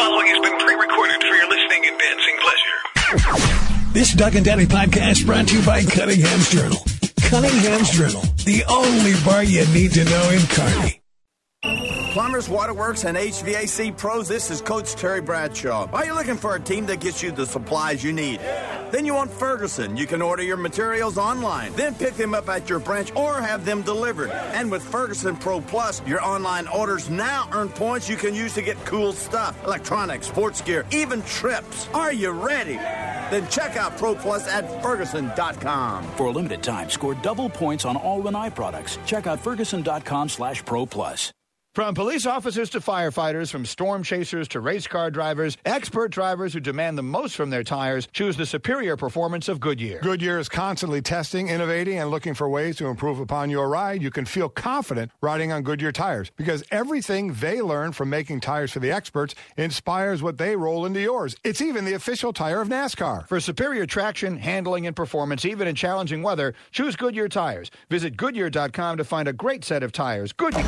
following has been pre-recorded for your listening and dancing pleasure. This Doug and Daddy podcast brought to you by Cunningham's Journal. Cunningham's Journal, the only bar you need to know in Kearney. Plumbers, waterworks, and HVAC pros, this is Coach Terry Bradshaw. Are you looking for a team that gets you the supplies you need? Then you want Ferguson. You can order your materials online, then pick them up at your branch or have them delivered. And with Ferguson Pro Plus, your online orders now earn points you can use to get cool stuff, electronics, sports gear, even trips. Are you ready? Then check out Pro Plus at Ferguson.com. For a limited time, score double points on all Lanai products. Check out Ferguson.com/Pro Plus. From police officers to firefighters, from storm chasers to race car drivers, expert drivers who demand the most from their tires choose the superior performance of Goodyear. Goodyear is constantly testing, innovating, and looking for ways to improve upon your ride. You can feel confident riding on Goodyear tires because everything they learn from making tires for the experts inspires what they roll into yours. It's even the official tire of NASCAR. For superior traction, handling, and performance, even in challenging weather, choose Goodyear tires. Visit Goodyear.com to find a great set of tires. Goodyear.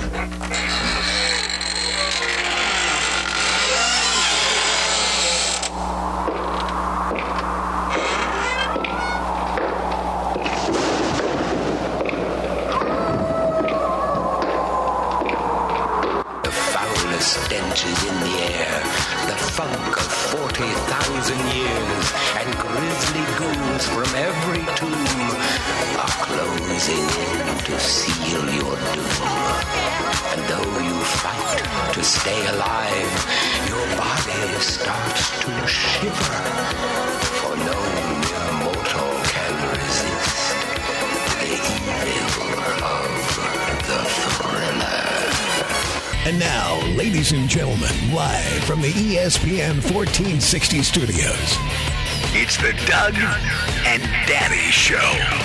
Stench is in the air, the funk of 40,000 years, and grisly ghouls from every tomb are closing in to seal your doom. And though you fight to stay alive, your body starts to shiver, for no mere mortal can resist the evil of the Thriller. And now, ladies and gentlemen, live from the ESPN 1460 studios, It's the Doug and Daddy Show.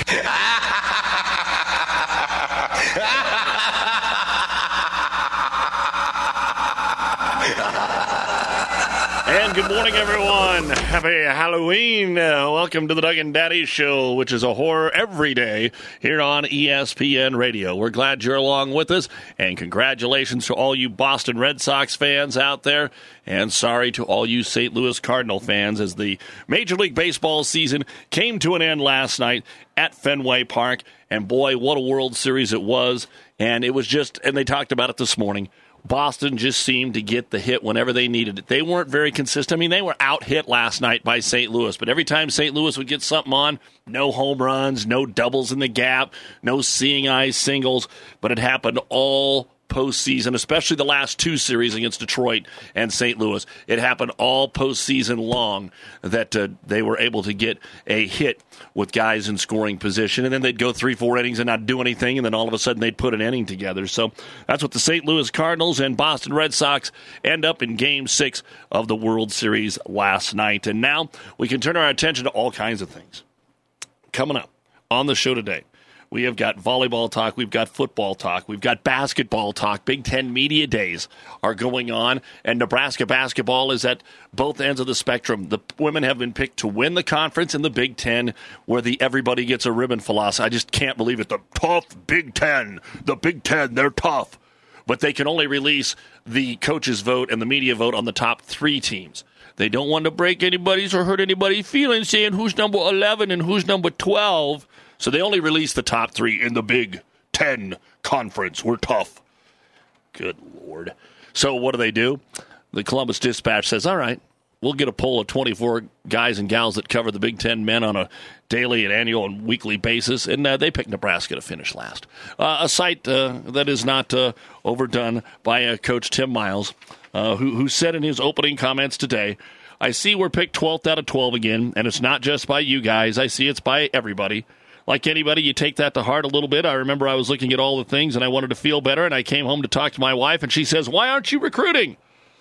And good morning, everyone. Happy Halloween. Welcome to the Doug and Daddy Show, which is a horror every day here on ESPN Radio. We're glad you're along with us, and congratulations to all you Boston Red Sox fans out there, and sorry to all you St. Louis Cardinal fans as the Major League Baseball season came to an end last night at Fenway Park, and boy, what a World Series it was, and it was just, and they talked about it this morning, Boston just seemed to get the hit whenever they needed it. They weren't very consistent. I mean, they were out-hit last night by St. Louis, but every time St. Louis would get something on, no home runs, no doubles in the gap, no seeing-eye singles, but it happened all postseason, especially the last two series against Detroit and St. Louis. It happened all postseason long that they were able to get a hit with guys in scoring position, and then they'd go 3-4 innings and not do anything, and then all of a sudden they'd put an inning together. So that's what the St. Louis Cardinals and Boston Red Sox end up in Game 6 of the World Series last night. And now we can turn our attention to all kinds of things. Coming up on the show today, we have got volleyball talk, we've got football talk, we've got basketball talk. Big Ten Media Days are going on, and Nebraska basketball is at both ends of the spectrum. The women have been picked to win the conference in the Big Ten, where the everybody gets a ribbon philosophy. I just can't believe it. The tough Big Ten. The Big Ten, they're tough. But they can only release the coaches' vote and the media vote on the top 3 teams. They don't want to break anybody's or hurt anybody's feelings, saying who's number 11 and who's number 12. So they only release the top 3 in the Big Ten Conference. We're tough. Good Lord. So what do? The Columbus Dispatch says, all right, we'll get a poll of 24 guys and gals that cover the Big Ten men on a daily and annual and weekly basis, and they picked Nebraska to finish last. A sight that is not overdone by Coach Tim Miles, who said in his opening comments today, I see we're picked 12th out of 12 again, and it's not just by you guys. I see it's by everybody. Like anybody, you take that to heart a little bit. I remember I was looking at all the things, and I wanted to feel better, and I came home to talk to my wife, and she says, why aren't you recruiting?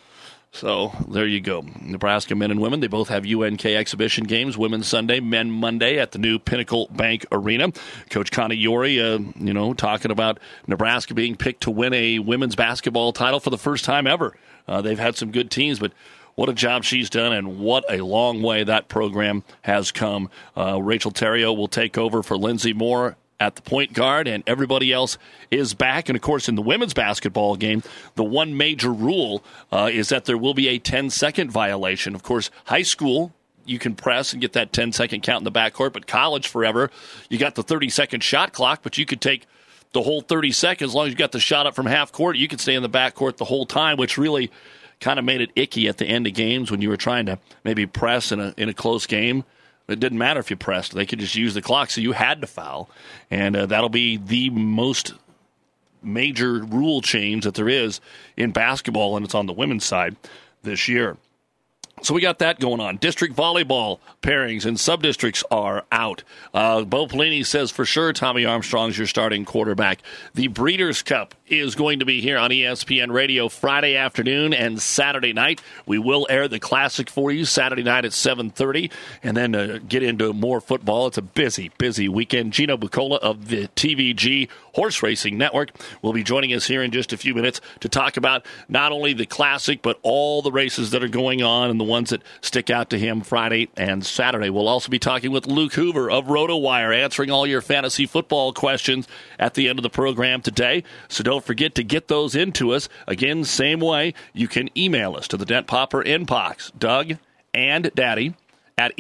So there you go. Nebraska men and women, they both have UNK exhibition games, women's Sunday, men Monday at the new Pinnacle Bank Arena. Coach Connie Yori, talking about Nebraska being picked to win a women's basketball title for the first time ever. They've had some good teams, but what a job she's done, and what a long way that program has come. Rachel Theriot will take over for Lindsey Moore at the point guard, and everybody else is back. And, of course, in the women's basketball game, the one major rule is that there will be a 10-second violation. Of course, high school, you can press and get that 10-second count in the backcourt, but college forever, you got the 30-second shot clock, but you could take the whole 30 seconds. As long as you got the shot up from half court, you could stay in the backcourt the whole time, which really kind of made it icky at the end of games when you were trying to maybe press in a close game. It didn't matter if you pressed. They could just use the clock, so you had to foul. And that'll be the most major rule change that there is in basketball, and it's on the women's side this year. So we got that going on. District volleyball pairings and sub-districts are out. Bo Pelini says for sure Tommy Armstrong's your starting quarterback. The Breeders' Cup is going to be here on ESPN Radio Friday afternoon and Saturday night. We will air the Classic for you Saturday night at 7:30, and then get into more football. It's a busy, busy weekend. Gino Bucola of the TVG Horse Racing Network will be joining us here in just a few minutes to talk about not only the Classic, but all the races that are going on and the ones that stick out to him Friday and Saturday. We'll also be talking with Luke Hoover of RotoWire, answering all your fantasy football questions at the end of the program today. So don't forget to get those into us. Again, same way, you can email us to the Dent Popper inbox, Doug and Daddy at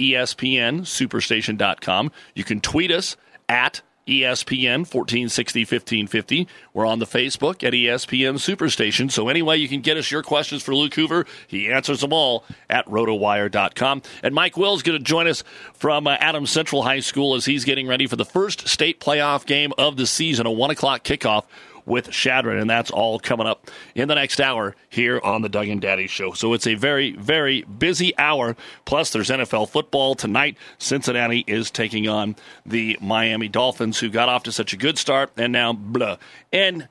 ESPNSuperstation.com. You can tweet us at ESPN 1460 1550. We're on the Facebook at ESPN Superstation. So anyway, you can get us your questions for Luke Hoover. He answers them all at rotowire.com. And Mike Will's going to join us from Adams Central High School as he's getting ready for the first state playoff game of the season, a 1 o'clock kickoff with Shadron, and that's all coming up in the next hour here on the Doug and Daddy Show. So it's a very, very busy hour. Plus, there's NFL football tonight. Cincinnati is taking on the Miami Dolphins, who got off to such a good start, and now blah. And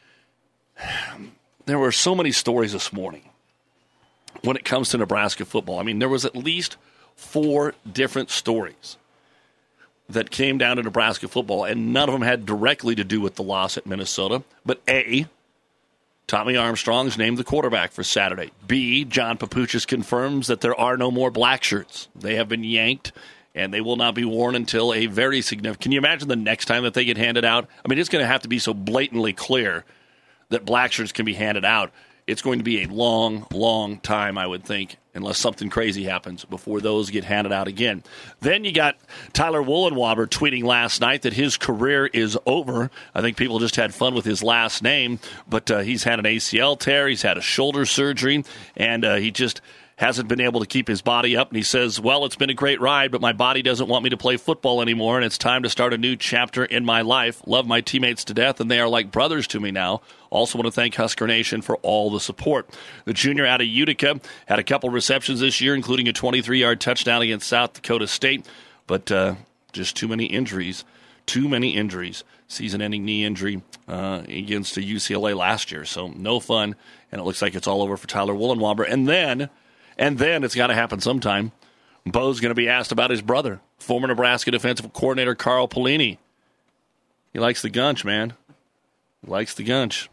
there were so many stories this morning when it comes to Nebraska football. I mean, there was at least 4 different stories that came down to Nebraska football, and none of them had directly to do with the loss at Minnesota. But A, Tommy Armstrong's named the quarterback for Saturday. B, John Papuchis confirms that there are no more black shirts. They have been yanked, and they will not be worn until a very significant... Can you imagine the next time that they get handed out? I mean, it's going to have to be so blatantly clear that black shirts can be handed out. It's going to be a long, long time, I would think, unless something crazy happens before those get handed out again. Then you got Tyler Wollenwaber tweeting last night that his career is over. I think people just had fun with his last name, but he's had an ACL tear, he's had a shoulder surgery, and he just hasn't been able to keep his body up. And he says, well, it's been a great ride, but my body doesn't want me to play football anymore, and it's time to start a new chapter in my life. Love my teammates to death, and they are like brothers to me now. Also want to thank Husker Nation for all the support. The junior out of Utica had a couple receptions this year, including a 23-yard touchdown against South Dakota State, but just too many injuries. Too many injuries. Season-ending knee injury against the UCLA last year, so no fun, and it looks like it's all over for Tyler Wollenwaber. And then it's got to happen sometime. Bo's going to be asked about his brother, former Nebraska defensive coordinator Carl Pelini. He likes the gunch, man. He likes the gunch.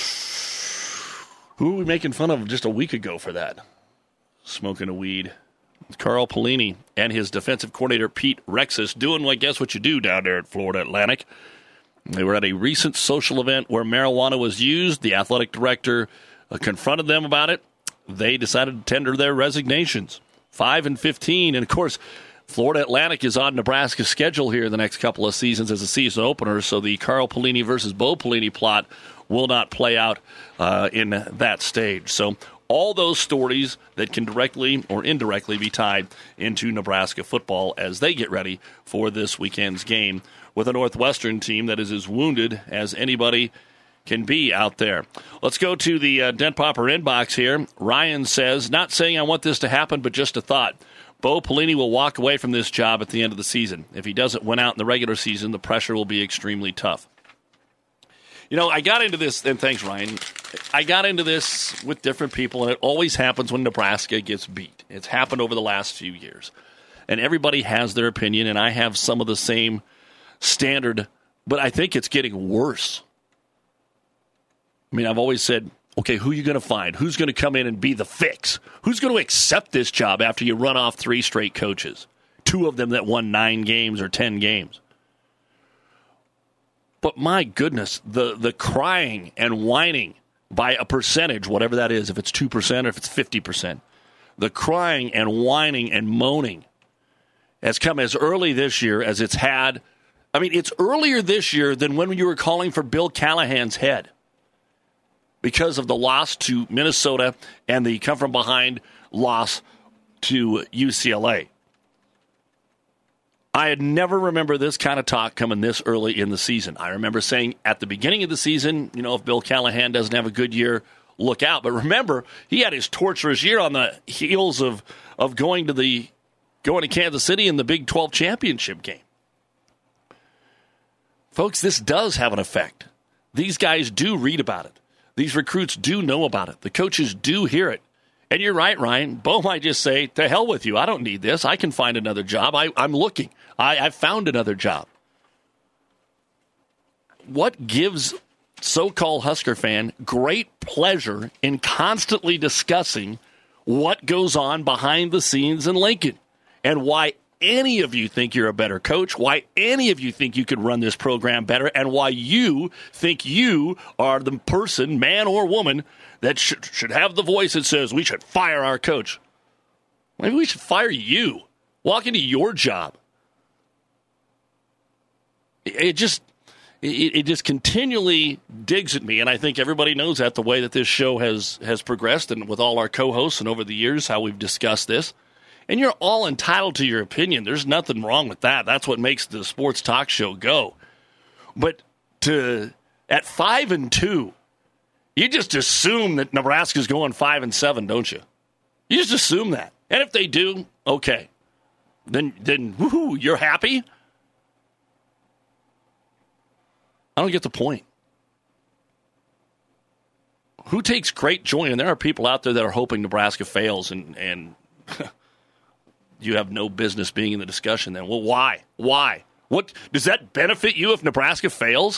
Who were we making fun of just a week ago for that? Smoking a weed. Carl Pelini and his defensive coordinator Pete Rexis doing, well, guess what you do down there at Florida Atlantic. They were at a recent social event where marijuana was used. The athletic director confronted them about it. They decided to tender their resignations. 5-15, and of course, Florida Atlantic is on Nebraska's schedule here the next couple of seasons as a season opener, so the Carl Pelini versus Bo Pelini plot will not play out in that stage. So all those stories that can directly or indirectly be tied into Nebraska football as they get ready for this weekend's game with a Northwestern team that is as wounded as anybody can be out there. Let's go to the Dent Popper inbox here. Ryan says, not saying I want this to happen, but just a thought. Bo Pelini will walk away from this job at the end of the season. If he doesn't win out in the regular season, the pressure will be extremely tough. You know, I got into this, and thanks, Ryan. I got into this with different people, and it always happens when Nebraska gets beat. It's happened over the last few years. And everybody has their opinion, and I have some of the same standard, but I think it's getting worse. I mean, I've always said, okay, who are you going to find? Who's going to come in and be the fix? Who's going to accept this job after you run off 3 straight coaches? 2 of them that won 9 games or 10 games. But my goodness, the crying and whining by a percentage, whatever that is, if it's 2% or if it's 50%, the crying and whining and moaning has come as early this year as it's had. I mean, it's earlier this year than when you were calling for Bill Callahan's head because of the loss to Minnesota and the come-from-behind loss to UCLA. I had never remember this kind of talk coming this early in the season. I remember saying at the beginning of the season, if Bill Callahan doesn't have a good year, look out. But remember, he had his torturous year on the heels of going to Kansas City in the Big 12 championship game. Folks, this does have an effect. These guys do read about it. These recruits do know about it. The coaches do hear it. And you're right, Ryan. Bo might just say, to hell with you. I don't need this. I can find another job. I'm looking. I've found another job. What gives so-called Husker fan great pleasure in constantly discussing what goes on behind the scenes in Lincoln and why any of you think you're a better coach, why any of you think you could run this program better, and why you think you are the person, man or woman, that should have the voice that says we should fire our coach. Maybe we should fire you. Walk into your job. It just continually digs at me, and I think everybody knows that the way that this show has progressed and with all our co-hosts and over the years how we've discussed this. And you're all entitled to your opinion. There's nothing wrong with that. That's what makes the sports talk show go. But at 5-2, you just assume that Nebraska's going 5-7, don't you? You just assume that. And if they do, okay. Then woohoo, you're happy? I don't get the point. Who takes great joy? And there are people out there that are hoping Nebraska fails, and you have no business being in the discussion then. Well, why? Why? What does that benefit you if Nebraska fails?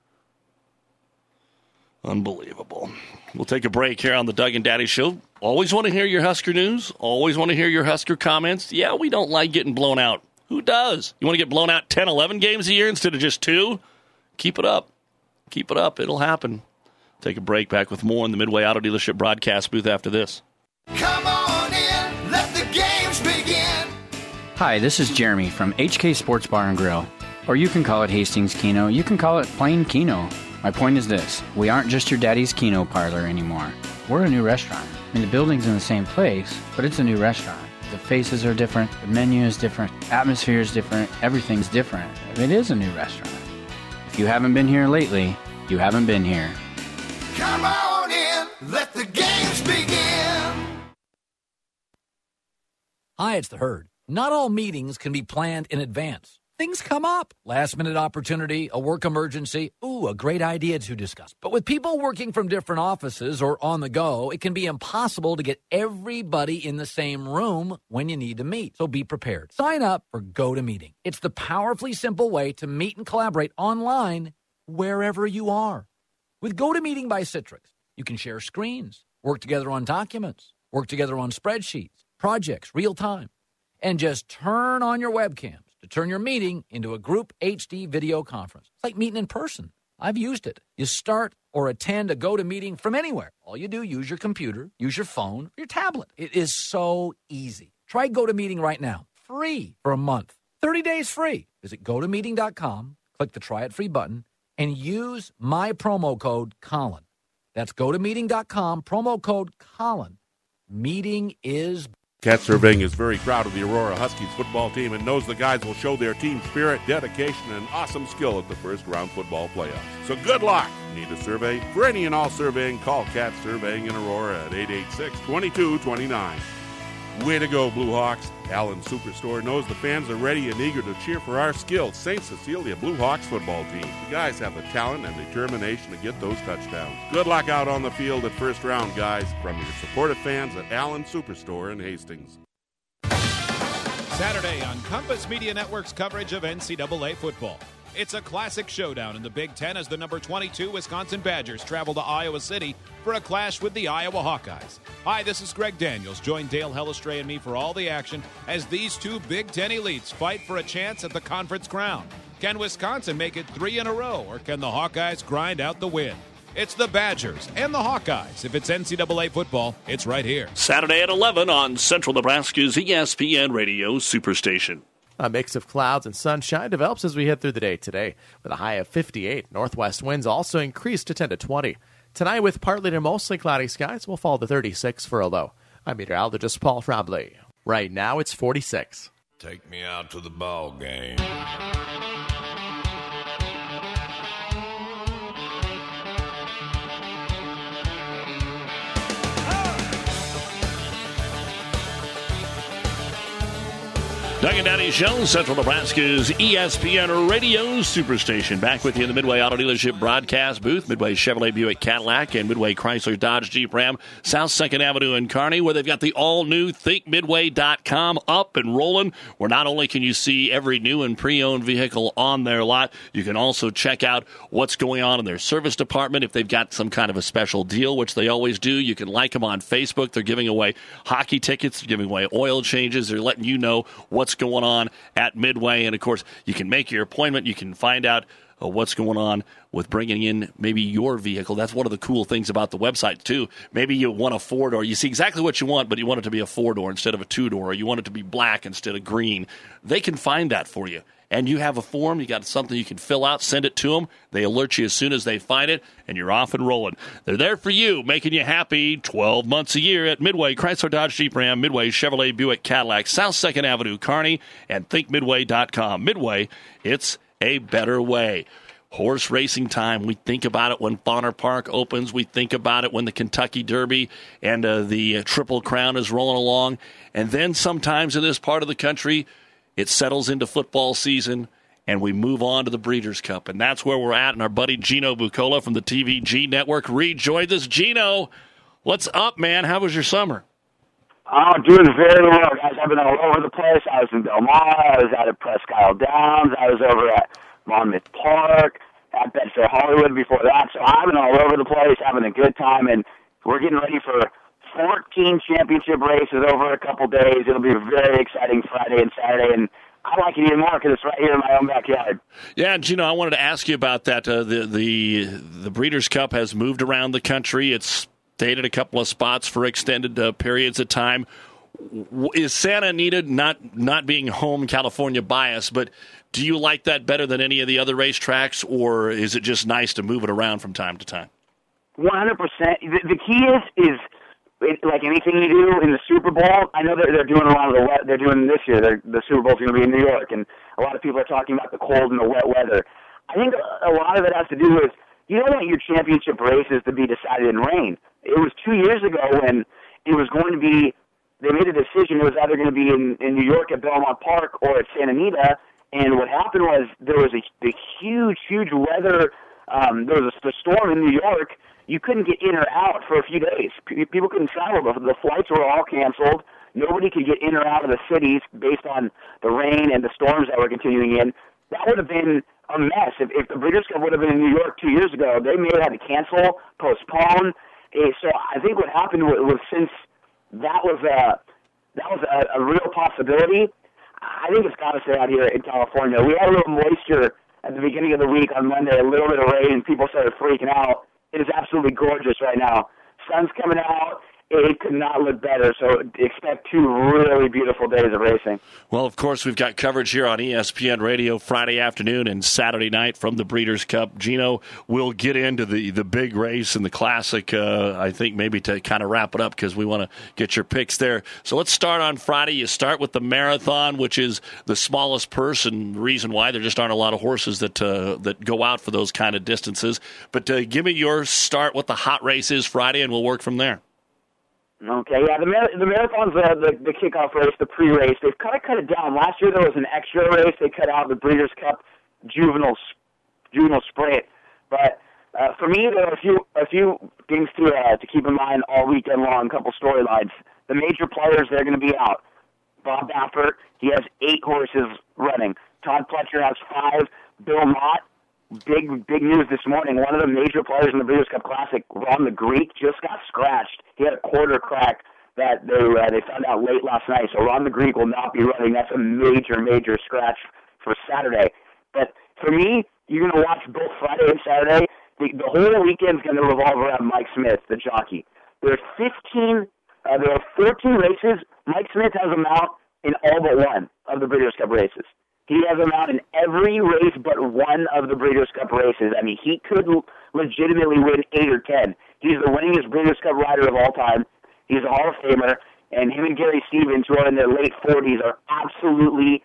Unbelievable. We'll take a break here on the Doug and Daddy Show. Always want to hear your Husker news. Always want to hear your Husker comments. Yeah, we don't like getting blown out. Who does? You want to get blown out 10, 11 games a year instead of just 2? Keep it up. Keep it up. It'll happen. Take a break. Back with more in the Midway Auto Dealership broadcast booth after this. Come on in. Let the games begin. Hi, this is Jeremy from HK Sports Bar and Grill. Or you can call it Hastings Keno. You can call it plain Keno. My point is this. We aren't just your daddy's Keno parlor anymore. We're a new restaurant. I mean, the building's in the same place, but it's a new restaurant. The faces are different. The menu is different. Atmosphere is different. Everything's different. It is a new restaurant. If you haven't been here lately, you haven't been here. Come on in. Let the games begin. Hi, it's the Herd. Not all meetings can be planned in advance. Things come up. Last-minute opportunity, a work emergency. Ooh, a great idea to discuss. But with people working from different offices or on the go, it can be impossible to get everybody in the same room when you need to meet. So be prepared. Sign up for GoToMeeting. It's the powerfully simple way to meet and collaborate online wherever you are. With GoToMeeting by Citrix, you can share screens, work together on documents, work together on spreadsheets, projects, real time, and just turn on your webcams to turn your meeting into a group HD video conference. It's like meeting in person. I've used it. You start or attend a GoToMeeting from anywhere. All you do, use your computer, use your phone, or your tablet. It is so easy. Try GoToMeeting right now. Free for a month. 30 days free. Visit GoToMeeting.com, click the Try It Free button, and use my promo code Colin. That's GoToMeeting.com, promo code Colin. Meeting is Cat Surveying is very proud of the Aurora Huskies football team and knows the guys will show their team spirit, dedication, and awesome skill at the first-round football playoffs. So good luck. Need a survey? For any and all surveying, call Cat Surveying in Aurora at 886-2229. Way to go, Blue Hawks. Allen Superstore knows the fans are ready and eager to cheer for our skilled St. Cecilia Blue Hawks football team. The guys have the talent and determination to get those touchdowns. Good luck out on the field at first round, guys, from your supportive fans at Allen Superstore in Hastings. Saturday on Compass Media Network's coverage of NCAA football. It's a classic showdown in the Big Ten as the number 22 Wisconsin Badgers travel to Iowa City for a clash with the Iowa Hawkeyes. Hi, this is Greg Daniels. Join Dale Hellestray and me for all the action as these two Big Ten elites fight for a chance at the conference crown. Can Wisconsin make it 3 in a row, or can the Hawkeyes grind out the win? It's the Badgers and the Hawkeyes. If it's NCAA football, it's right here. Saturday at 11 on Central Nebraska's ESPN Radio Superstation. A mix of clouds and sunshine develops as we head through the day today, with a high of 58. Northwest winds also increase to 10 to 20. Tonight, with partly to mostly cloudy skies, we'll fall to 36 for a low. I'm meteorologist Paul Frombley. Right now, it's 46. Take me out to the ball game. Doug and Daddy Show, Central Nebraska's ESPN Radio Superstation. Back with you in the Midway Auto Dealership broadcast booth. Midway Chevrolet Buick Cadillac and Midway Chrysler Dodge Jeep Ram, South 2nd Avenue in Kearney, where they've got the all-new ThinkMidway.com up and rolling, where not only can you see every new and pre-owned vehicle on their lot, you can also check out what's going on in their service department. If they've got some kind of a special deal, which they always do, you can like them on Facebook. They're giving away hockey tickets, they're giving away oil changes, they're letting you know what's going on at Midway. And of course, you can make your appointment. You can find out what's going on with bringing in maybe your vehicle. That's one of the cool things about the website too. Maybe you want a 4-door. You see exactly what you want, but you want it to be a 4-door instead of a 2-door, or you want it to be black instead of green. They can find that for you. And you have a form, you got something you can fill out, send it to them. They alert you as soon as they find it, and you're off and rolling. They're there for you, making you happy 12 months a year at Midway Chrysler Dodge Jeep Ram, Midway Chevrolet Buick Cadillac, South 2nd Avenue, Kearney, and ThinkMidway.com. Midway, it's a better way. Horse racing time, we think about it when Bonner Park opens. We think about it when the Kentucky Derby and the Triple Crown is rolling along. And then sometimes in this part of the country, it settles into football season, and we move on to the Breeders' Cup. And that's where we're at. And our buddy Gino Bucola from the TVG Network rejoined us. Gino, what's up, man? How was your summer? Oh, doing very well, guys. I've been all over the place. I was in Del Mar. I was out at Presque Isle Downs. I was over at Monmouth Park, at Bedford Hollywood before that. So I've been all over the place, having a good time. And we're getting ready for 14 championship races over a couple days. It'll be a very exciting Friday and Saturday, and I like it even more because it's right here in my own backyard. Yeah, Gino, I wanted to ask you about that. The Breeders' Cup has moved around the country. It's stayed at a couple of spots for extended periods of time. Is Santa Anita not being home California biased, but do you like that better than any of the other racetracks, or is it just nice to move it around from time to time? 100%. The key is like anything you do in the Super Bowl. I know they're doing a lot of the wet. They're doing this year. The Super Bowl's going to be in New York, and a lot of people are talking about the cold and the wet weather. I think a lot of it has to do with you don't want your championship races to be decided in rain. It was 2 years ago when it was going to be. They made a decision. It was either going to be in New York at Belmont Park or at Santa Anita. And what happened was there was a huge weather. There was a storm in New York. You couldn't get in or out for a few days. People couldn't travel. The flights were all canceled. Nobody could get in or out of the cities based on the rain and the storms that were continuing in. That would have been a mess. If the Breeders' Cup would have been in New York 2 years ago, they may have had to cancel, postpone. So I think what happened was since that was a real possibility, I think it's got to stay out here in California. We had a little moisture at the beginning of the week on Monday, a little bit of rain, and people started freaking out. It is absolutely gorgeous right now. Sun's coming out. It could not look better, so expect 2 really beautiful days of racing. Well, of course, we've got coverage here on ESPN Radio Friday afternoon and Saturday night from the Breeders' Cup. Gino, we'll get into the big race and the Classic, I think, maybe to kind of wrap it up because we want to get your picks there. So let's start on Friday. You start with the Marathon, which is the smallest purse, and the reason why there just aren't a lot of horses that go out for those kind of distances. But give me your start what the hot race is Friday, and we'll work from there. Okay, yeah, the Marathon's the kickoff race, the pre-race. They've kind of cut it down. Last year there was an extra race. They cut out the Breeders' Cup Juvenile Sprint. But for me, there are a few things to keep in mind all weekend long, a couple storylines. The major players, they're going to be out. Bob Baffert, he has 8 horses running. Todd Pletcher has 5. Bill Mott, big news this morning. One of the major players in the Breeders' Cup Classic, Ron the Greek, just got scratched. He had a quarter crack that they found out late last night. So Ron the Greek will not be running. That's a major scratch for Saturday. But for me, you're going to watch both Friday and Saturday. The whole weekend's going to revolve around Mike Smith, the jockey. There are 14 races. Mike Smith has them out in all but one of the Breeders' Cup races. He has them out in every race but one of the Breeders' Cup races. I mean, he could legitimately win 8 or 10. He's the winningest Breeders' Cup rider of all time. He's a Hall of Famer, and him and Gary Stevens, who are in their late 40s, are absolutely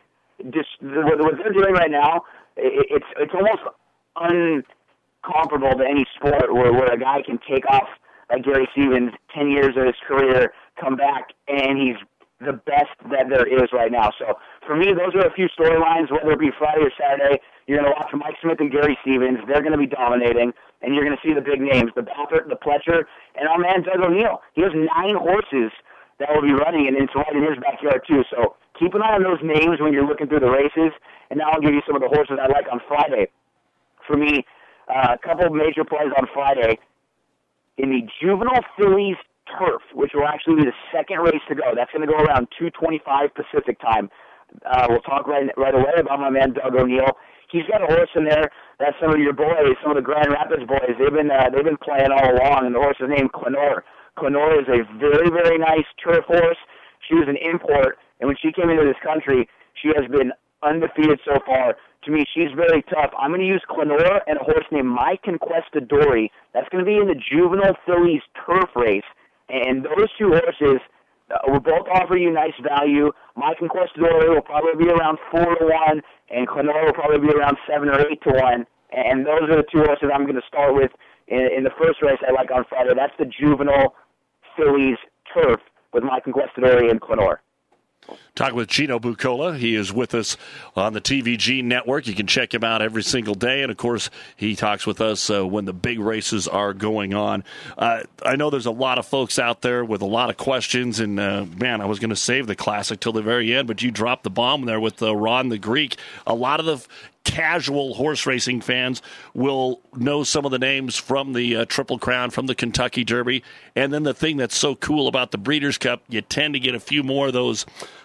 what they're doing right now. It's almost uncomparable to any sport where a guy can take off like Gary Stevens, 10 years of his career, come back, and he's the best that there is right now. So for me, those are a few storylines, whether it be Friday or Saturday. You're going to watch Mike Smith and Gary Stevens. They're going to be dominating, and you're going to see the big names, the Baffert, the Pletcher, and our man Doug O'Neill. He has 9 horses that will be running, and it's right in his backyard too. So keep an eye on those names when you're looking through the races, and now I'll give you some of the horses I like on Friday. For me, a couple of major plays on Friday. In the Juvenile Fillies Turf, which will actually be the second race to go. That's going to go around 2:25 Pacific time. We'll talk right away about my man Doug O'Neill. He's got a horse in there that some of your boys, some of the Grand Rapids boys, they've been playing all along, and the horse is named Clenore. Clenore is a very, very nice turf horse. She was an import, and when she came into this country, she has been undefeated so far. To me, she's very tough. I'm going to use Clenore and a horse named My Conquistadori. That's going to be in the Juvenile Fillies Turf race. And those two horses will both offer you nice value. My Conquistador will probably be around 4-1, and Clenore will probably be around 7 or 8-1. And those are the two horses I'm going to start with in the first race I like on Friday. That's the Juvenile Fillies Turf with My Conquistador and Clenore. Talking with Chino Buccola. He is with us on the TVG network. You can check him out every single day. And, of course, he talks with us when the big races are going on. I know there's a lot of folks out there with a lot of questions. And, man, I was going to save the Classic till the very end, but you dropped the bomb there with Ron the Greek. A lot of the casual horse racing fans will know some of the names from the Triple Crown, from the Kentucky Derby. And then the thing that's so cool about the Breeders' Cup, you tend to get a few more of those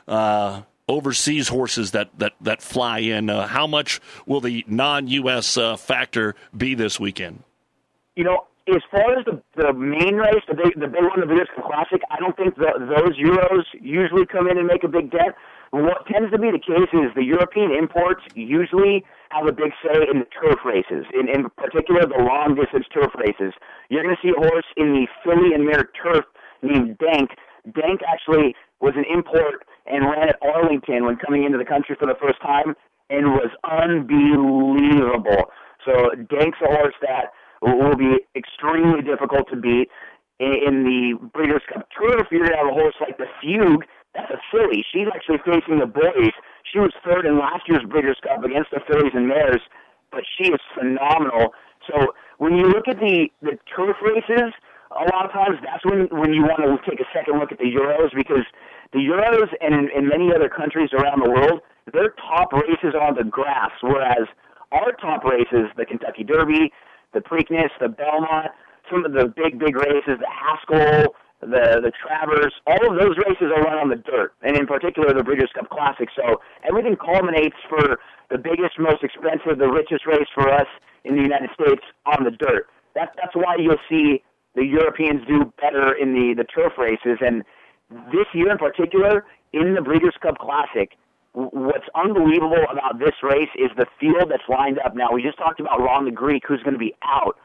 overseas horses that fly in. How much will the non-U.S. factor be this weekend? You know, as far as the main race, the big one, the Breeders' Cup Classic, I don't think those Euros usually come in and make a big dent. What tends to be the case is the European imports usually have a big say in the turf races, in particular the long-distance turf races. You're going to see a horse in the Filly and Mare Turf named Dank. Dank actually was an import and ran at Arlington when coming into the country for the first time and was unbelievable. So Dank's a horse that will be extremely difficult to beat. In the Breeders' Cup Turf, you're going to have a horse like the Fugue. That's a filly. She's actually facing the boys. She was third in last year's Breeders' Cup against the fillies and mares, but she is phenomenal. So when you look at the turf races, a lot of times that's when you want to take a second look at the Euros, because the Euros and in many other countries around the world, their top races are on the grass, whereas our top races, the Kentucky Derby, the Preakness, the Belmont, some of the big races, the Haskell, the Travers, all of those races are run on the dirt, and in particular the Breeders' Cup Classic. So everything culminates for the biggest, most expensive, the richest race for us in the United States on the dirt. That's why you'll see the Europeans do better in the turf races. And this year in particular, in the Breeders' Cup Classic, what's unbelievable about this race is the field that's lined up. Now, we just talked about Ron the Greek, who's going to be out.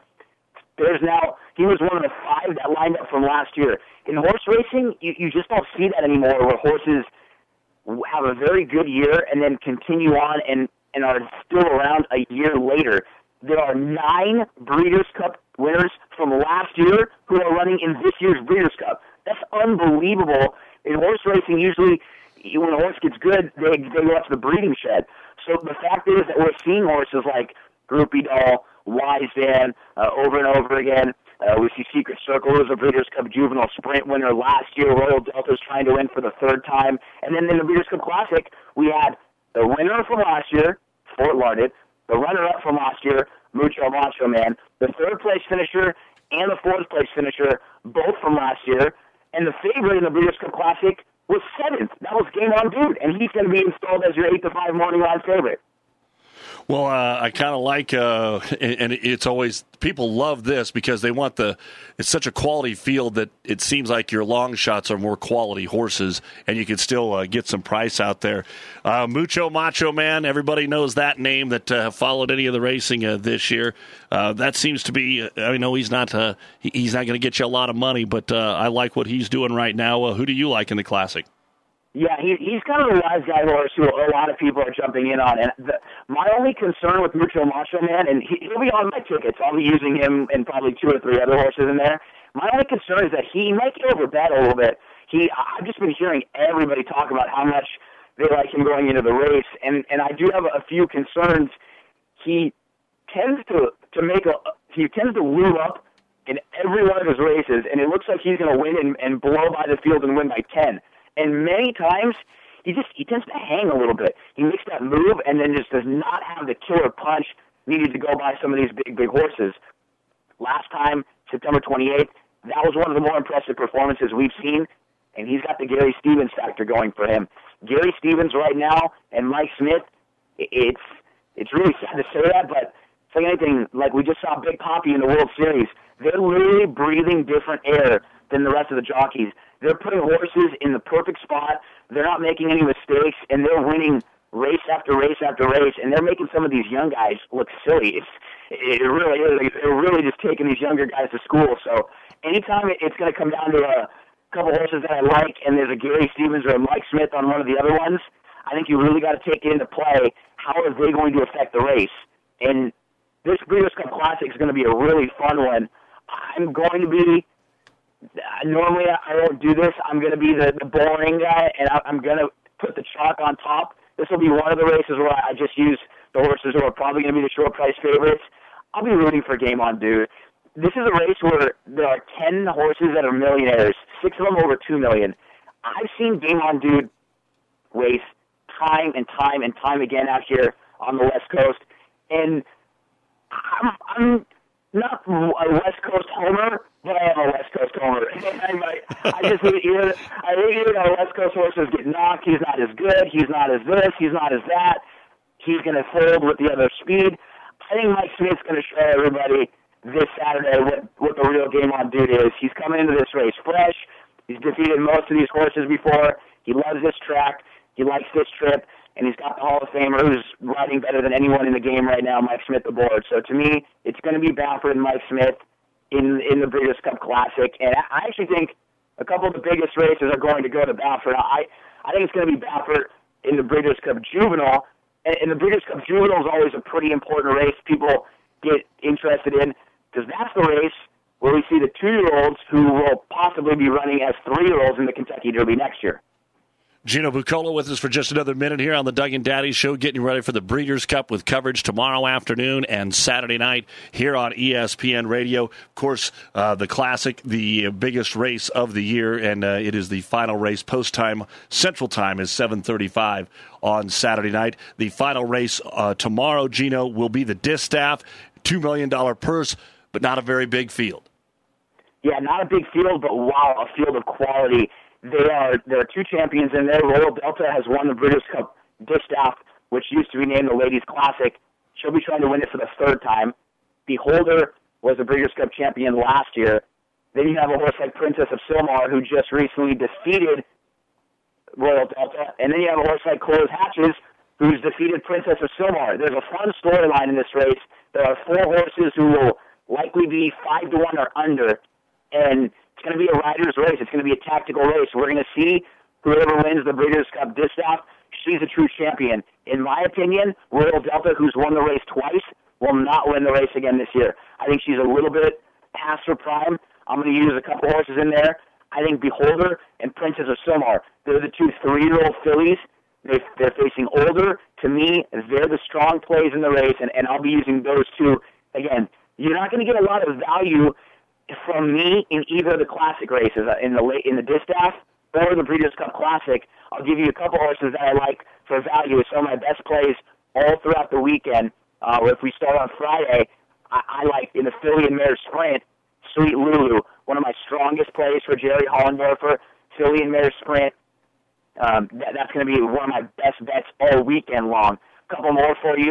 He was one of the 5 that lined up from last year. In horse racing, you just don't see that anymore, where horses have a very good year and then continue on and are still around a year later. There are 9 Breeders' Cup winners from last year who are running in this year's Breeders' Cup. That's unbelievable. In horse racing, usually when a horse gets good, they go up to the breeding shed. So the fact is that we're seeing horses like Groupie Doll, Wise Van, over and over again. We see Secret Circle, who was a Breeders' Cup Juvenile Sprint winner last year. Royal Delta's trying to win for the 3rd time. And then in the Breeders' Cup Classic, we had the winner from last year, Fort Larned, the runner-up from last year, Mucho Macho Man, the 3rd-place finisher and the 4th-place finisher, both from last year. And the favorite in the Breeders' Cup Classic was 7th. That was Game On Dude, and he's going to be installed as your 8-5 morning line favorite. Well, I kind of like, and it's always, people love this because they want it's such a quality field that it seems like your long shots are more quality horses, and you can still get some price out there. Mucho Macho Man, everybody knows that name that have followed any of the racing this year. That seems to be, I know he's not going to get you a lot of money, but I like what he's doing right now. Who do you like in the Classic? Yeah, he's kind of a wise guy horse who a lot of people are jumping in on. And my only concern with Mucho Macho Man, and he'll be on my tickets. I'll be using him and probably 2 or 3 other horses in there. My only concern is that he might get overbet a little bit. I've just been hearing everybody talk about how much they like him going into the race, and I do have a few concerns. He tends to lube up in every one of his races, and it looks like he's going to win and blow by the field and win by 10. And many times, he tends to hang a little bit. He makes that move and then just does not have the killer punch needed to go by some of these big horses. Last time, September 28th, that was one of the more impressive performances we've seen, and he's got the Gary Stevens factor going for him. Gary Stevens right now and Mike Smith, it's really sad to say that, but it's like anything, like we just saw Big Poppy in the World Series. They're literally breathing different air than the rest of the jockeys. They're putting horses in the perfect spot. They're not making any mistakes, and they're winning race after race after race, and they're making some of these young guys look silly. It really is. They're really just taking these younger guys to school. So anytime it's going to come down to a couple horses that I like, and there's a Gary Stevens or a Mike Smith on one of the other ones, I think you really got to take it into play. How are they going to affect the race? And this Breeders' Cup Classic is going to be a really fun one. I'm going to be... Normally, I don't do this. I'm going to be the boring guy, and I'm going to put the chalk on top. This will be one of the races where I just use the horses who are probably going to be the short price favorites. I'll be rooting for Game On Dude. This is a race where there are 10 horses that are millionaires, 6 of them over $2 million. I've seen Game On Dude race time and time and time again out here on the West Coast, and I'm not a West Coast homer, but I am a West Coast homer. I just hate either West Coast horses get knocked. He's not as good. He's not as this. He's not as that. He's going to fold with the other speed. I think Mike Smith's going to show everybody this Saturday what the real Game On Dude is. He's coming into this race fresh. He's defeated most of these horses before. He loves this track. He likes this trip. And he's got the Hall of Famer who's riding better than anyone in the game right now, Mike Smith aboard. So to me, it's going to be Baffert and Mike Smith in the Breeders' Cup Classic. And I actually think a couple of the biggest races are going to go to Baffert. I think it's going to be Baffert in the Breeders' Cup Juvenile. And the Breeders' Cup Juvenile is always a pretty important race people get interested in, because that's the race where we see the 2-year-olds who will possibly be running as 3-year-olds in the Kentucky Derby next year. Gino Buccola with us for just another minute here on the Doug and Daddy Show, getting ready for the Breeders' Cup with coverage tomorrow afternoon and Saturday night here on ESPN Radio. Of course, the Classic, the biggest race of the year, and it is the final race. Post time, Central Time is 7:35 on Saturday night. The final race tomorrow, Gino, will be the Distaff, $2 million purse, but not a very big field. Yeah, not a big field, but wow, a field of quality. There are 2 champions in there. Royal Delta has won the Breeders' Cup Distaff, which used to be named the Ladies' Classic. She'll be trying to win it for the 3rd time. Beholder was the Breeders' Cup champion last year. Then you have a horse like Princess of Silmar, who just recently defeated Royal Delta. And then you have a horse like Close Hatches, who's defeated Princess of Silmar. There's a fun storyline in this race. There are 4 horses who will likely be 5-1 or under, and it's going to be a rider's race. It's going to be a tactical race. We're going to see whoever wins the Breeders' Cup Distaff. She's a true champion. In my opinion, Royal Delta, who's won the race twice, will not win the race again this year. I think she's a little bit past her prime. I'm going to use a couple horses in there. I think Beholder and Princess of Silmar, they're the 2 3-year-old fillies. They're facing older. To me, they're the strong plays in the race, and I'll be using those 2. Again, you're not going to get a lot of value from me in either of the Classic races, in the Distaff or the Breeders' Cup Classic. I'll give you a couple horses that I like for value. It's some of my best plays all throughout the weekend. If we start on Friday, I like in the filly and mare sprint, Sweet Lulu, one of my strongest plays for Jerry Hollendorfer. Filly and mare sprint, that's going to be one of my best bets all weekend long. A couple more for you.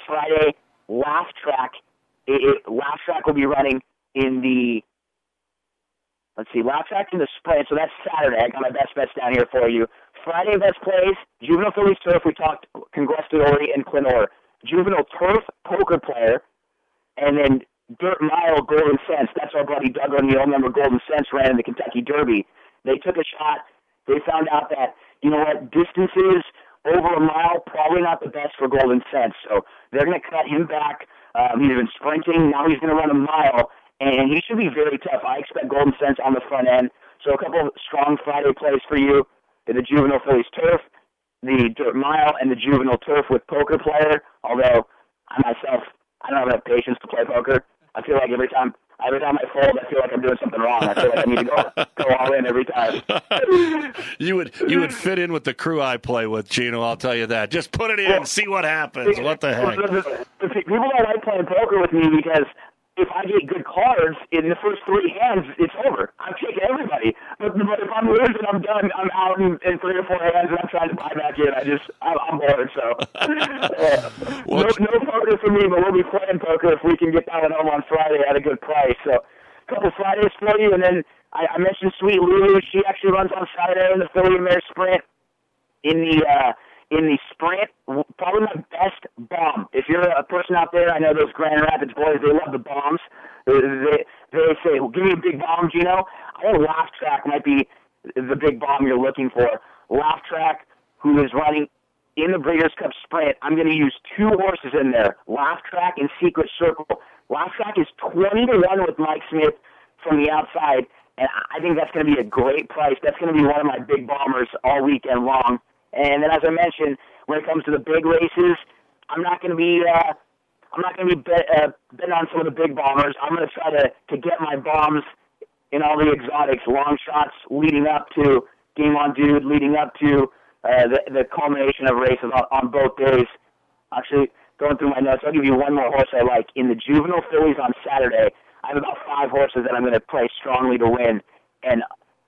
Friday, Laugh Track. Laugh Track will be running in the, Laugh Track in the sprint, so that's Saturday. I got my best bets down here for you. Friday best plays, Juvenile Phillies Turf, we talked Congress Dory and Clinor. Juvenile Turf Poker Player, and then Dirt Mile Golden Cents. That's our buddy Doug O'Neill. Remember, Golden Cents ran in the Kentucky Derby. They took a shot. They found out that, you know what, distances over a mile, probably not the best for Golden Cents. So they're going to cut him back. He's been sprinting. Now he's going to run a mile, and he should be very tough. I expect Golden Cents on the front end. So a couple of strong Friday plays for you. The Juvenile Phillies Turf, the Dirt Mile, and the Juvenile Turf with Poker Player. Although I myself, I don't have enough patience to play poker. I feel like every time I fold, I feel like I'm doing something wrong. I feel like I need to go all in every time. You would fit in with the crew I play with, Gino. I'll tell you that. Just put it in and see what happens. What the heck? The people don't like playing poker with me because if I get good cards in the first 3 hands, it's over. I'm taking everybody. But if I'm losing, I'm done. I'm out in 3 or 4 hands, and I'm trying to buy back in. I'm bored. So no poker for me, but we'll be playing poker if we can get that one home on Friday at a good price. So a couple Fridays for you, and then I mentioned Sweet Lulu. She actually runs on Saturday in the Philly Mare Sprint. In the sprint, probably my best bomb. If you're a person out there, I know those Grand Rapids boys, they love the bombs. They say, well, give me a big bomb, Gino. I think Laugh Track might be the big bomb you're looking for. Laugh Track, who is running in the Breeders' Cup Sprint, I'm going to use 2 horses in there, Laugh Track and Secret Circle. Laugh Track is 20-1 with Mike Smith from the outside, and I think that's going to be a great price. That's going to be one of my big bombers all weekend long. And then, as I mentioned, when it comes to the big races, I'm not going to be betting on some of the big bombers. I'm going to try to get my bombs in all the exotics, long shots leading up to Game On Dude, leading up to the culmination of races on both days. Actually, going through my notes, I'll give you one more horse I like. In the Juvenile Phillies on Saturday, I have about 5 horses that I'm going to play strongly to win, and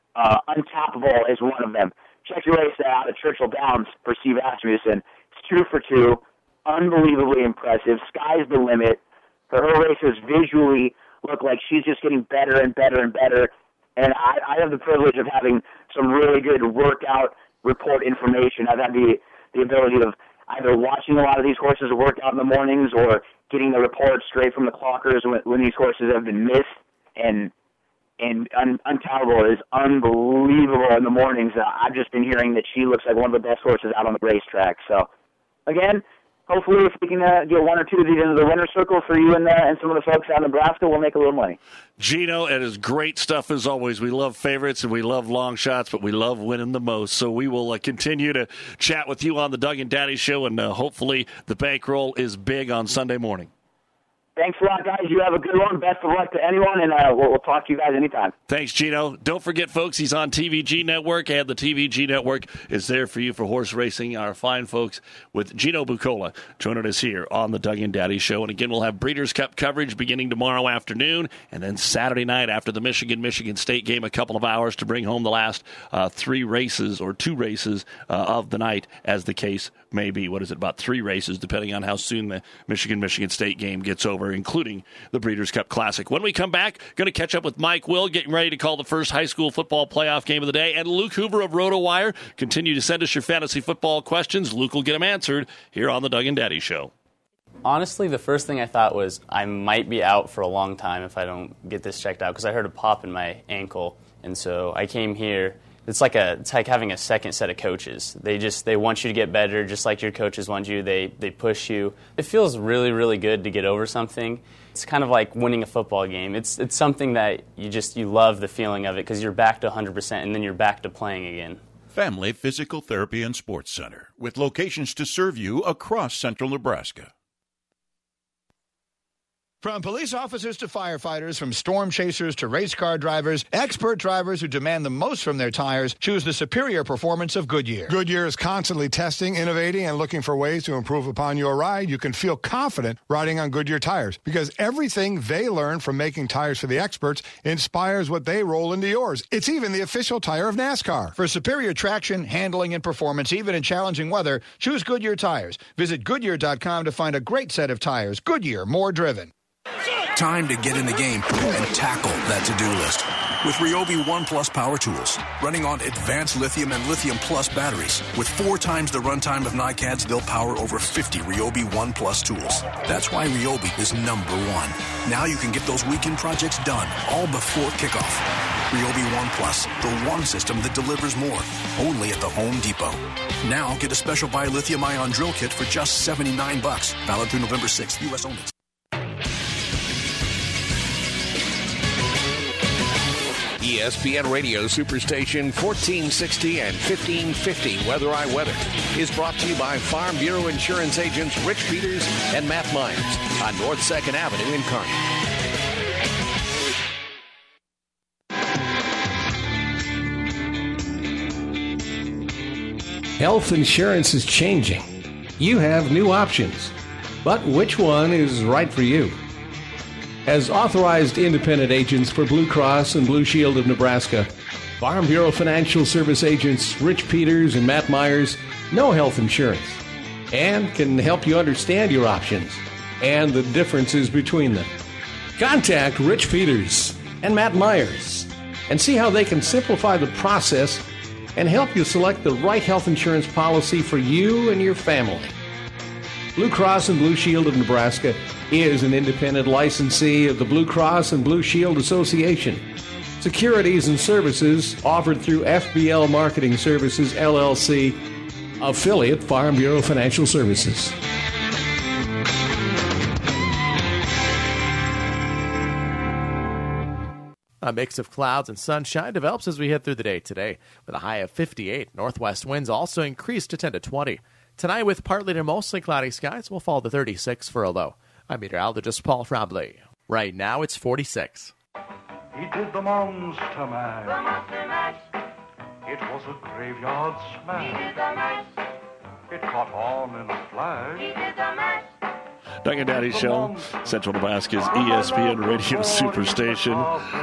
Untappable is one of them. Check your race out at Churchill Downs for Steve Asmussen. It's 2 for 2. Unbelievably impressive. Sky's the limit. Her races visually look like she's just getting better and better and better. And I have the privilege of having some really good workout report information. I've had the ability of either watching a lot of these horses work out in the mornings or getting the reports straight from the clockers when these horses have been missed. And Untappable is unbelievable in the mornings. I've just been hearing that she looks like one of the best horses out on the racetrack. So, again, hopefully if we can get 1 or 2 of these into the winner's circle for you and some of the folks out in Nebraska, we'll make a little money. Gino, it is great stuff as always. We love favorites and we love long shots, but we love winning the most. So we will continue to chat with you on the Doug and Daddy Show, and hopefully the bankroll is big on Sunday morning. Thanks a lot, guys. You have a good one. Best of luck to anyone, and we'll talk to you guys anytime. Thanks, Gino. Don't forget, folks, he's on TVG Network, and the TVG Network is there for you for horse racing. Our fine folks with Gino Buccola joining us here on the Doug and Daddy Show. And again, we'll have Breeders' Cup coverage beginning tomorrow afternoon, and then Saturday night after the Michigan State game, a couple of hours to bring home the last 3 races or 2 races of the night, as the case may be. What is it, about 3 races, depending on how soon the Michigan State game gets over, including the Breeders' Cup Classic. When we come back, going to catch up with Mike Will, getting ready to call the first high school football playoff game of the day, and Luke Hoover of RotoWire. Continue to send us your fantasy football questions. Luke will get them answered here on the Doug and Daddy Show. Honestly, the first thing I thought was I might be out for a long time if I don't get this checked out, because I heard a pop in my ankle, and so I came here. It's like having a second set of coaches. They want you to get better, just like your coaches want you. They push you. It feels really, really good to get over something. It's kind of like winning a football game. It's something that you love the feeling of it, because you're back to 100% and then you're back to playing again. Family Physical Therapy and Sports Center, with locations to serve you across central Nebraska. From police officers to firefighters, from storm chasers to race car drivers, expert drivers who demand the most from their tires choose the superior performance of Goodyear. Goodyear is constantly testing, innovating, and looking for ways to improve upon your ride. You can feel confident riding on Goodyear tires because everything they learn from making tires for the experts inspires what they roll into yours. It's even the official tire of NASCAR. For superior traction, handling, and performance, even in challenging weather, choose Goodyear tires. Visit Goodyear.com to find a great set of tires. Goodyear, more driven. Time to get in the game and tackle that to-do list. With Ryobi One Plus power tools, running on advanced lithium and lithium plus batteries. With 4 times the runtime of NiCads, they'll power over 50 Ryobi One Plus tools. That's why Ryobi is #1. Now you can get those weekend projects done, all before kickoff. Ryobi One Plus, the one system that delivers more. Only at the Home Depot. Now get a special buy lithium-ion drill kit for just $79. Valid through November 6th, U.S. only. ESPN Radio Superstation 1460 and 1550 Weather I Weather is brought to you by Farm Bureau Insurance agents Rich Peters and Matt Myers on North 2nd Avenue in Kearney. Health insurance is changing. You have new options, but which one is right for you? As authorized independent agents for Blue Cross and Blue Shield of Nebraska, Farm Bureau Financial Service agents Rich Peters and Matt Myers know health insurance and can help you understand your options and the differences between them. Contact Rich Peters and Matt Myers and see how they can simplify the process and help you select the right health insurance policy for you and your family. Blue Cross and Blue Shield of Nebraska is an independent licensee of the Blue Cross and Blue Shield Association. Securities and services offered through FBL Marketing Services, LLC, affiliate Farm Bureau Financial Services. A mix of clouds and sunshine develops as we head through the day today, with a high of 58. Northwest winds also increase to 10 to 20. Tonight, with partly to mostly cloudy skies, we'll fall to 36 for a low. I'm meteorologist Paul Frombley. Right now, it's 46. He did the monster mash. It was a graveyard smash. It caught on in a flash. Doug and Daddy Show, Central Nebraska's ESPN Radio Superstation.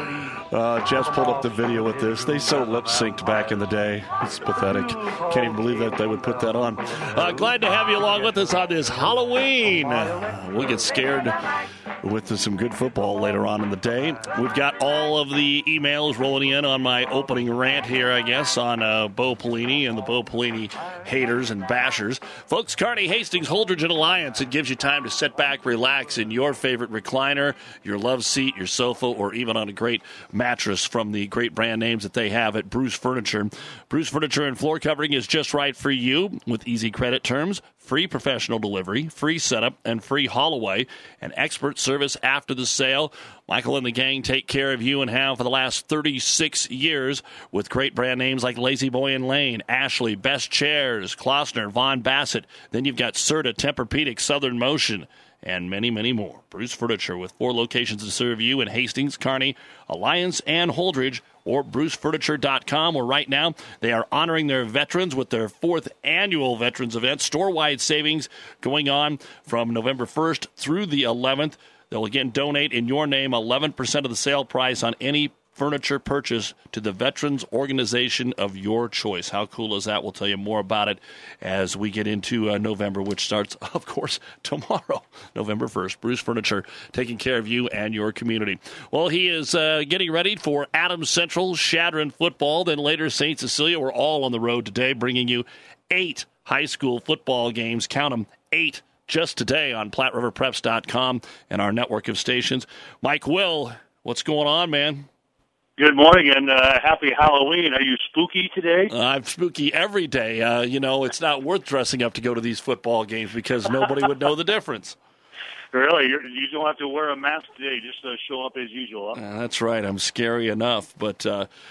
Jeff's pulled up the video with this. They so lip-synced back in the day. It's pathetic. Can't even believe that they would put that on. Glad to have you along with us on this Halloween. We'll get scared with some good football later on in the day. We've got all of the emails rolling in on my opening rant here, I guess, on Bo Pelini and the Bo Pelini haters and bashers. Folks, Kearney, Hastings, Holdridge, and Alliance. It gives you time to sit back, relax in your favorite recliner, your love seat, your sofa, or even on a great mattress from the great brand names that they have at Bruce Furniture. Bruce Furniture and floor covering is just right for you with easy credit terms, free professional delivery, free setup, and free haul away, and expert service after the sale. Michael and the gang take care of you and have for the last 36 years with great brand names like Lazy Boy and Lane, Ashley, Best Chairs, Klossner, Von Bassett. Then you've got Serta, Tempur-Pedic, Southern Motion, and many, many more. Bruce Furniture with 4 locations to serve you in Hastings, Kearney, Alliance, and Holdridge, or brucefurniture.com, where right now they are honoring their veterans with their 4th annual Veterans event. Store-wide savings going on from November 1st through the 11th. They'll again donate in your name 11% of the sale price on any furniture purchase to the Veterans Organization of your choice. How cool is that? We'll tell you more about it as we get into November, which starts, of course, tomorrow, November 1st. Bruce Furniture, taking care of you and your community. Well, he is getting ready for Adams Central, Shadron football, then later St. Cecilia. We're all on the road today, bringing you 8 high school football games. Count them, 8 just today on PlatteRiverPreps.com and our network of stations. Mike Will, what's going on, man? Good morning and happy Halloween. Are you spooky today? I'm spooky every day. It's not worth dressing up to go to these football games because nobody would know the difference. Really? You don't have to wear a mask today. Just show up as usual. Huh? That's right. I'm scary enough. But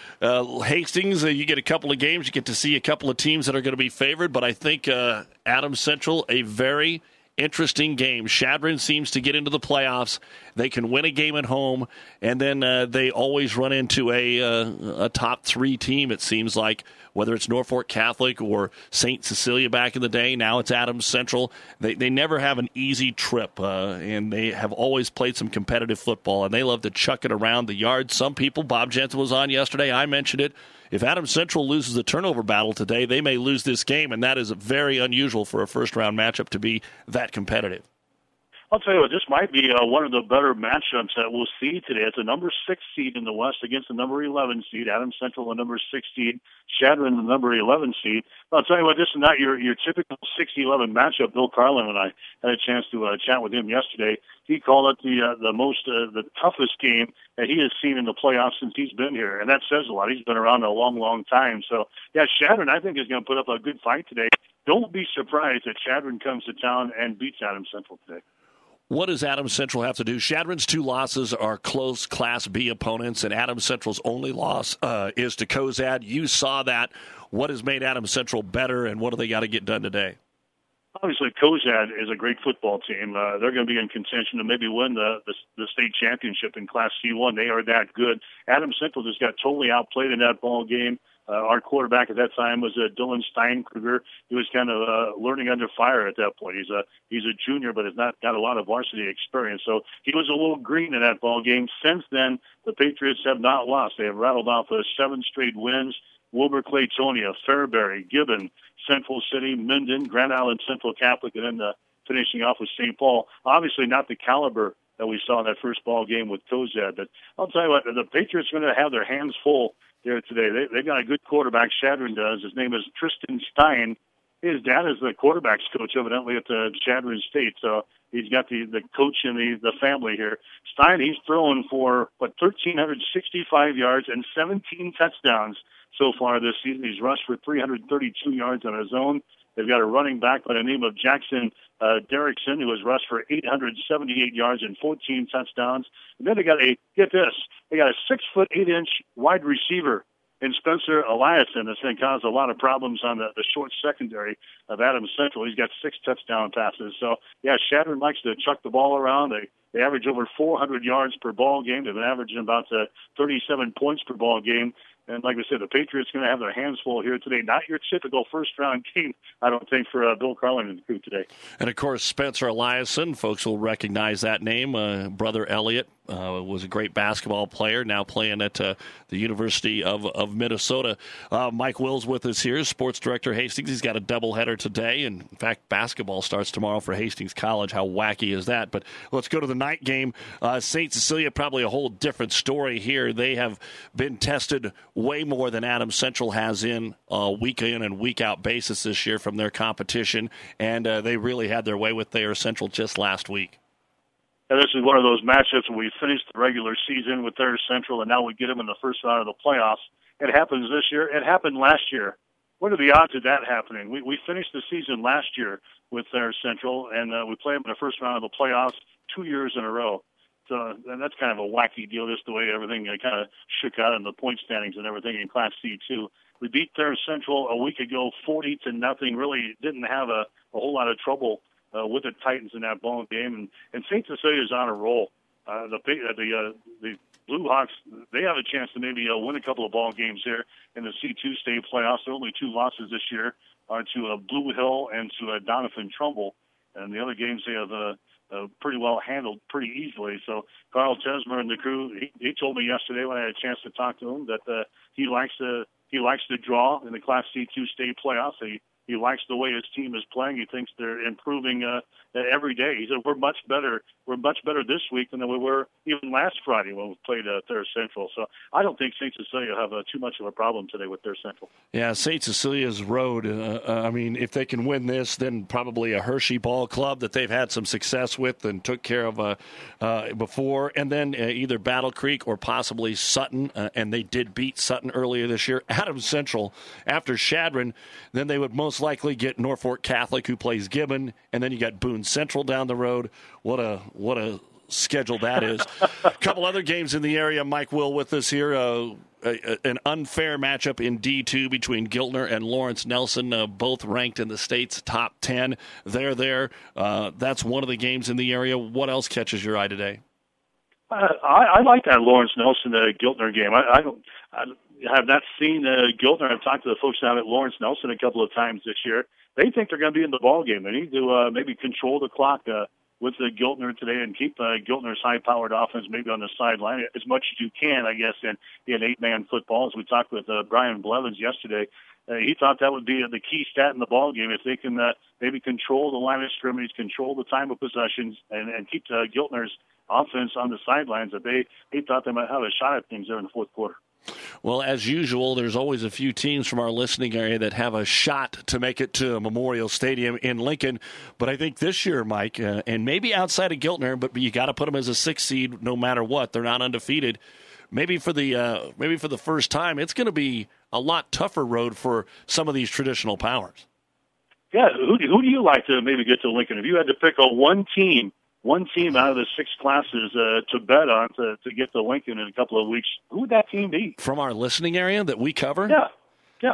Hastings, you get a couple of games. You get to see a couple of teams that are going to be favored. But I think Adams Central, a very interesting games. Chadron seems to get into the playoffs. They can win a game at home, and then they always run into a top 3 team, it seems like, whether it's Norfolk Catholic or St. Cecilia back in the day. Now it's Adams Central. They never have an easy trip, and they have always played some competitive football, and they love to chuck it around the yard. Some people, Bob Jensen was on yesterday, I mentioned it, if Adams Central loses the turnover battle today, they may lose this game, and that is very unusual for a first-round matchup to be that competitive. I'll tell you what, this might be one of the better matchups that we'll see today. It's a number 6 seed in the West against the number 11 seed. Adams Central, the number 6 seed. Chadron, the number 11 seed. I'll tell you what, this is not your typical 6-11 matchup. Bill Carlin and I had a chance to chat with him yesterday. He called it the toughest game that he has seen in the playoffs since he's been here, and that says a lot. He's been around a long, long time. So, yeah, Chadron, I think, is going to put up a good fight today. Don't be surprised that Chadron comes to town and beats Adams Central today. What does Adams Central have to do? Chadron's 2 losses are close Class B opponents, and Adams Central's only loss is to Cozad. You saw that. What has made Adams Central better, and what do they got to get done today? Obviously, Cozad is a great football team. They're going to be in contention to maybe win the state championship in Class C1. They are that good. Adams Central just got totally outplayed in that ball game. Our quarterback at that time was Dylan Steinkruger. He was kind of learning under fire at that point. He's a junior, but has not got a lot of varsity experience. So he was a little green in that ball game. Since then, the Patriots have not lost. They have rattled off 7 straight wins. Wilbur Claytonia, Fairbury, Gibbon, Central City, Minden, Grand Island Central Catholic, and then finishing off with St. Paul. Obviously not the caliber that we saw in that first ball game with Cozad. But I'll tell you what, the Patriots are going to have their hands full there today. They've got a good quarterback, Chadron does. His name is Tristan Stein. His dad is the quarterback's coach, evidently, at the Chadron State. So he's got the coach in the family here. Stein, he's thrown for, 1,365 yards and 17 touchdowns so far this season. He's rushed for 332 yards on his own. They've got a running back by the name of Jackson Derrickson, who has rushed for 878 yards and 14 touchdowns. And then they got a 6'8" wide receiver in Spencer Eliason that's going to cause a lot of problems on the short secondary of Adams Central. He's got 6 touchdown passes. So, yeah, Chadron likes to chuck the ball around. They average over 400 yards per ball game. They've been averaging about 37 points per ball game. And like I said, the Patriots are going to have their hands full here today. Not your typical first-round game, I don't think, for Bill Carlin and the crew today. And, of course, Spencer Eliason, folks will recognize that name. Brother Elliott was a great basketball player, now playing at the University of Minnesota. Mike Wills with us here, sports director Hastings. He's got a doubleheader today. And, in fact, basketball starts tomorrow for Hastings College. How wacky is that? But let's go to the night game. St. Cecilia, probably a whole different story here. They have been tested way more than Adams Central has in week in and week out basis this year from their competition, and they really had their way with Thayer Central just last week. And this is one of those matchups where we finished the regular season with Thayer Central, and now we get them in the first round of the playoffs. It happens this year. It happened last year. What are the odds of that happening? We finished the season last year with Thayer Central, and we play them in the first round of the playoffs 2 years in a row. So and that's kind of a wacky deal, just the way everything kind of shook out in the point standings and everything in Class C2. We beat Thayer Central a week ago, 40-0. Really didn't have a whole lot of trouble with the Titans in that ball game. And St. Cecilia is on a roll. The Blue Hawks, they have a chance to maybe win a couple of ball games here in the C2 state playoffs. Their only 2 losses this year are to Blue Hill and to Donovan Trumbull. And the other games they have pretty well handled pretty easily. So Carl Tesmer and the crew, he told me yesterday when I had a chance to talk to him that he likes to draw in the Class C2 state playoffs. He likes the way his team is playing. He thinks they're improving every day. He said, we're much better this week than we were even last Friday when we played Thayer Central. So I don't think St. Cecilia will have too much of a problem today with Thayer Central. Yeah, St. Cecilia's road, if they can win this, then probably a Hershey Ball Club that they've had some success with and took care of before, and then either Battle Creek or possibly Sutton, and they did beat Sutton earlier this year. Adams Central, after Chadron, then they would most likely get Norfolk Catholic, who plays Gibbon, and then you got Boone Central down the road. What a schedule that is. A couple other games in the area. Mike Will with us here. an unfair matchup in D2 between Giltner and Lawrence Nelson, both ranked in the state's top 10. They're there. That's one of the games in the area. What else catches your eye today? I like that Lawrence Nelson Giltner game. I have not seen Giltner. I've talked to the folks down at Lawrence Nelson a couple of times this year. They think they're going to be in the ball game. They need to maybe control the clock with Giltner today and keep Giltner's high-powered offense maybe on the sideline as much as you can, I guess, in eight-man football. As we talked with Brian Blevins yesterday, he thought that would be the key stat in the ball game if they can maybe control the line of scrimmage, control the time of possessions, and keep Giltner's offense on the sidelines. That they thought they might have a shot at things there in the fourth quarter. Well, as usual, there's always a few teams from our listening area that have a shot to make it to Memorial Stadium in Lincoln. But I think this year, Mike, and maybe outside of Giltner, but you got to put them as a 6th seed no matter what. They're not undefeated. Maybe for the first time, it's going to be a lot tougher road for some of these traditional powers. Yeah, who do you like to maybe get to Lincoln? If you had to pick one team out of the 6 classes to bet on to get to Lincoln in a couple of weeks, who would that team be? From our listening area that we cover? Yeah.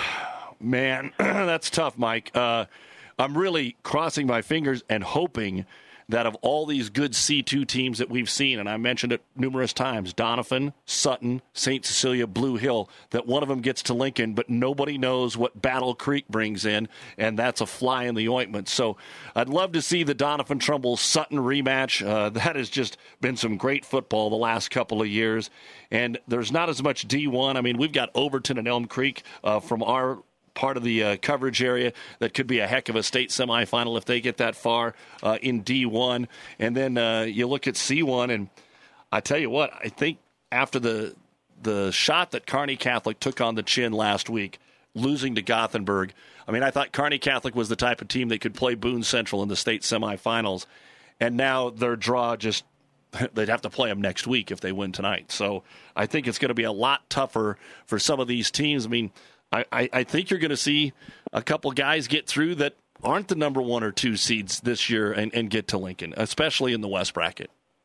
Man, that's tough, Mike. I'm really crossing my fingers and hoping that of all these good C2 teams that we've seen, and I mentioned it numerous times, Doniphan, Sutton, St. Cecilia, Blue Hill, that one of them gets to Lincoln, but nobody knows what Battle Creek brings in, and that's a fly in the ointment. So I'd love to see the Doniphan-Trumbull-Sutton rematch. That has just been some great football the last couple of years, and there's not as much D1. I mean, we've got Overton and Elm Creek from our part of the coverage area that could be a heck of a state semifinal if they get that far in D1. And then you look at C1, and I tell you what, I think after the shot that Kearney Catholic took on the chin last week, losing to Gothenburg, I mean, I thought Kearney Catholic was the type of team that could play Boone Central in the state semifinals, and now their draw just they'd have to play them next week if they win tonight. So I think it's going to be a lot tougher for some of these teams. I mean, I think you're going to see a couple guys get through that aren't the number 1 or 2 seeds this year and get to Lincoln, especially in the West bracket.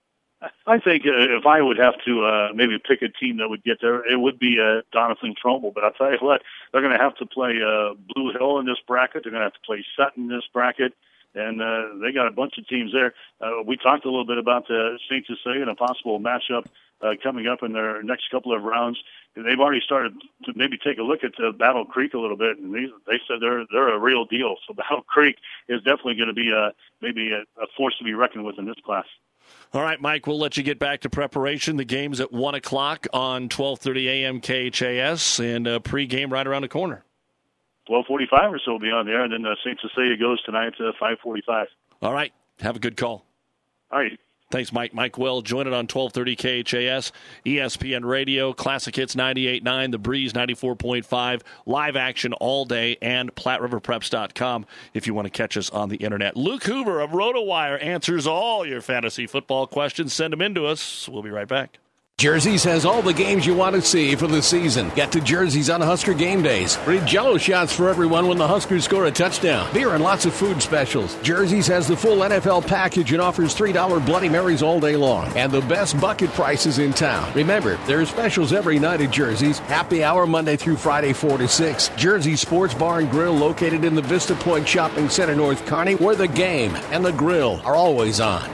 I think if I would have to maybe pick a team that would get there, it would be Doniphan-Trumbull. But I'll tell you what, they're going to have to play Blue Hill in this bracket. They're going to have to play Sutton in this bracket. And they got a bunch of teams there. We talked a little bit about St. Cecilia and a possible matchup coming up in their next couple of rounds. They've already started to maybe take a look at Battle Creek a little bit, and they said they're a real deal. So Battle Creek is definitely going to be maybe a force to be reckoned with in this class. All right, Mike, we'll let you get back to preparation. The game's at 1 o'clock on 12:30 a.m. KHAS, and pregame right around the corner. 12:45 or so will be on there, and then St. Cecilia goes tonight at 5:45. All right. Have a good call. All right. Thanks, Mike. Mike Well, join it on 1230 KHAS, ESPN Radio, Classic Hits 98.9, The Breeze 94.5, live action all day, and PlatteRiverPreps.com if you want to catch us on the internet. Luke Hoover of RotoWire answers all your fantasy football questions. Send them in to us. We'll be right back. Jerseys has all the games you want to see for the season. Get to Jerseys on Husker game days. Free Jell-O shots for everyone when the Huskers score a touchdown. Beer and lots of food specials. Jerseys has the full NFL package and offers $3 Bloody Marys all day long. And the best bucket prices in town. Remember, there are specials every night at Jerseys. Happy hour Monday through Friday 4 to 6. Jersey Sports Bar and Grill located in the Vista Point Shopping Center, North Kearney, where the game and the grill are always on.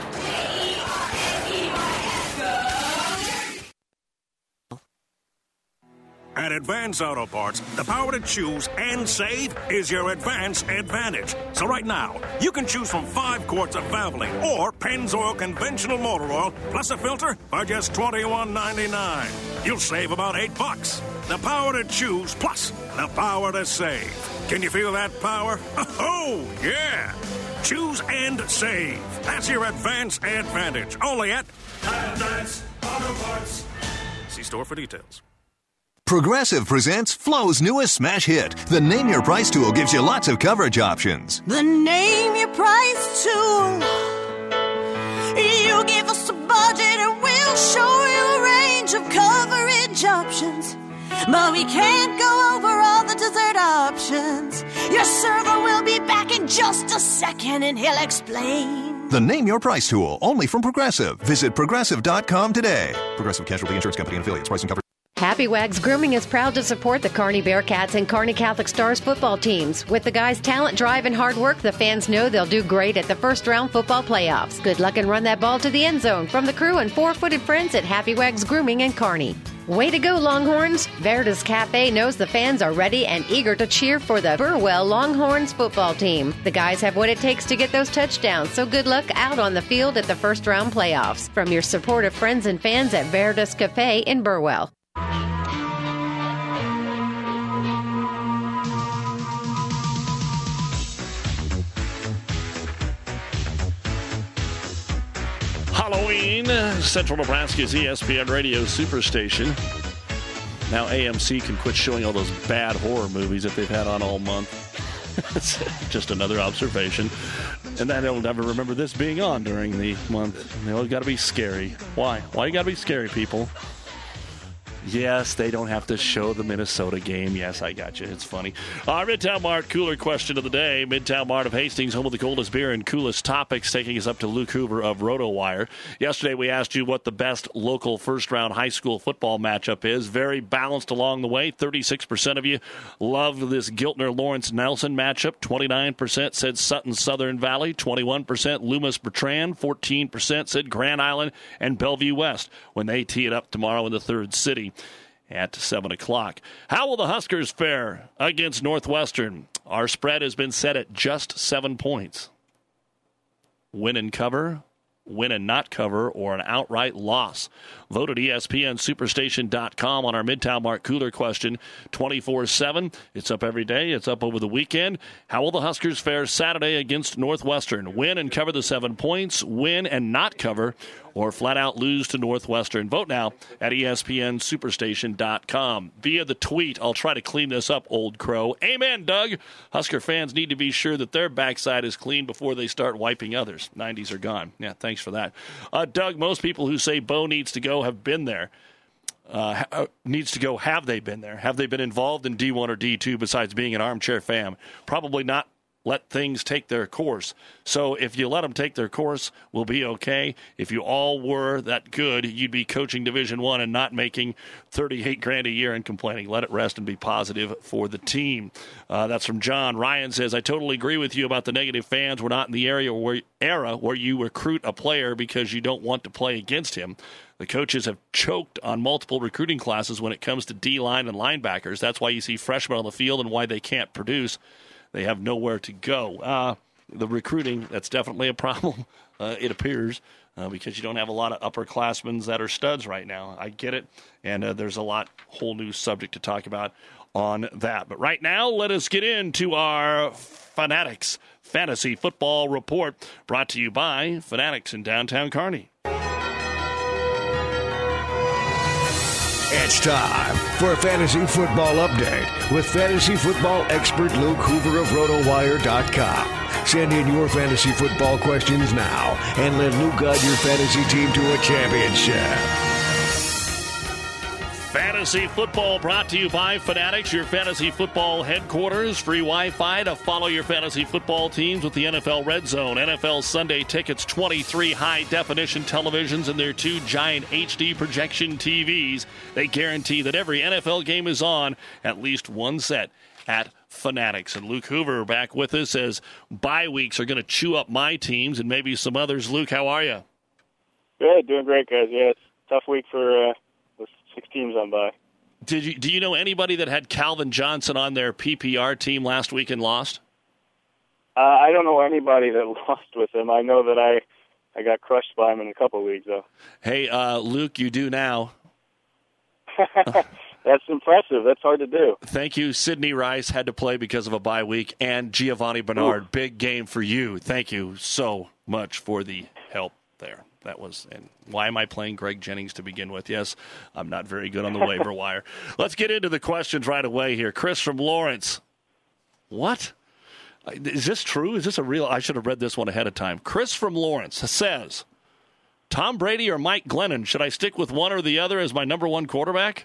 At Advance Auto Parts, the power to choose and save is your Advance advantage. So right now, you can choose from 5 quarts of Valvoline or Pennzoil conventional motor oil plus a filter for just $21.99. You'll save about $8. The power to choose plus the power to save. Can you feel that power? Oh, yeah! Choose and save. That's your Advance advantage. Only at Advance Auto Parts. See store for details. Progressive presents Flo's newest smash hit. The Name Your Price tool gives you lots of coverage options. The Name Your Price tool. You give us a budget and we'll show you a range of coverage options. But we can't go over all the dessert options. Your server will be back in just a second and he'll explain. The Name Your Price tool, only from Progressive. Visit Progressive.com today. Progressive Casualty Insurance Company and affiliates. Price and coverage. Happy Wags Grooming is proud to support the Kearney Bearcats and Kearney Catholic Stars football teams. With the guys' talent, drive, and hard work, the fans know they'll do great at the first-round football playoffs. Good luck and run that ball to the end zone from the crew and four-footed friends at Happy Wags Grooming in Kearney. Way to go, Longhorns! Veritas Cafe knows the fans are ready and eager to cheer for the Burwell Longhorns football team. The guys have what it takes to get those touchdowns, so good luck out on the field at the first-round playoffs. From your supportive friends and fans at Veritas Cafe in Burwell. Halloween, Central Nebraska's ESPN Radio Superstation. Now AMC can quit showing all those bad horror movies that they've had on all month. It's just another observation. And then they'll never remember this being on during the month. They always got to be scary. Why? Why you got to be scary, people? Yes, they don't have to show the Minnesota game. Yes, I got you. It's funny. Our Midtown Mart cooler question of the day. Midtown Mart of Hastings, home of the coldest beer and coolest topics, taking us up to Luke Hoover of RotoWire. Yesterday, we asked you what the best local first-round high school football matchup is. Very balanced along the way. 36% of you love this Giltner-Lawrence-Nelson matchup. 29% said Sutton Southern Valley. 21% Loomis-Bertrand. 14% said Grand Island and Bellevue West when they tee it up tomorrow in the third city at 7 o'clock. How will the Huskers fare against Northwestern? Our spread has been set at just 7 points. Win and cover, win and not cover, or an outright loss. Vote at ESPNSuperstation.com on our Midtown Mart cooler question 24/7. It's up every day. It's up over the weekend. How will the Huskers fare Saturday against Northwestern? Win and cover the 7 points, win and not cover, or flat out lose to Northwestern. Vote now at ESPNSuperstation.com. Via the tweet, I'll try to clean this up, old crow. Amen, Doug. Husker fans need to be sure that their backside is clean before they start wiping others. 90s are gone. Yeah, thanks for that. Doug, most people who say Bo needs to go have been there. Needs to go, have they been there? Have they been involved in D1 or D2 besides being an armchair fan? Probably not. Let things take their course. So if you let them take their course, we'll be okay. If you all were that good, you'd be coaching Division I and not making $38,000 a year and complaining. Let it rest and be positive for the team. That's from John. Ryan says, I totally agree with you about the negative fans. We're not in the era where you recruit a player because you don't want to play against him. The coaches have choked on multiple recruiting classes when it comes to D-line and linebackers. That's why you see freshmen on the field and why they can't produce. They have nowhere to go. The recruiting, that's definitely a problem, it appears, because you don't have a lot of upperclassmen that are studs right now. I get it, and there's a whole new subject to talk about on that. But right now, let us get into our Fanatics Fantasy Football Report, brought to you by Fanatics in downtown Kearney. It's time for a fantasy football update with fantasy football expert Luke Hoover of RotoWire.com. Send in your fantasy football questions now and let Luke guide your fantasy team to a championship. Fantasy football brought to you by Fanatics, your fantasy football headquarters. Free Wi-Fi to follow your fantasy football teams with the NFL Red Zone. NFL Sunday Tickets, 23 high-definition televisions, and their 2 giant HD projection TVs. They guarantee that every NFL game is on at least one set at Fanatics. And Luke Hoover back with us as bye weeks are going to chew up my teams and maybe some others. Luke, how are you? Good, doing great, guys. Yeah, it's a tough week for 6 teams on by. Do you know anybody that had Calvin Johnson on their PPR team last week and lost? I don't know anybody that lost with him. I know that I got crushed by him in a couple of leagues, though. Hey, Luke, you do now. That's impressive. That's hard to do. Thank you. Sidney Rice had to play because of a bye week, and Giovanni Bernard. Ooh. Big game for you. Thank you so much for the help there. That was, and why am I playing Greg Jennings to begin with? Yes, I'm not very good on the waiver wire. Let's get into the questions right away here. Chris from Lawrence. What? Is this true? Is this a real? I should have read this one ahead of time. Chris from Lawrence says, Tom Brady or Mike Glennon? Should I stick with one or the other as my number one quarterback?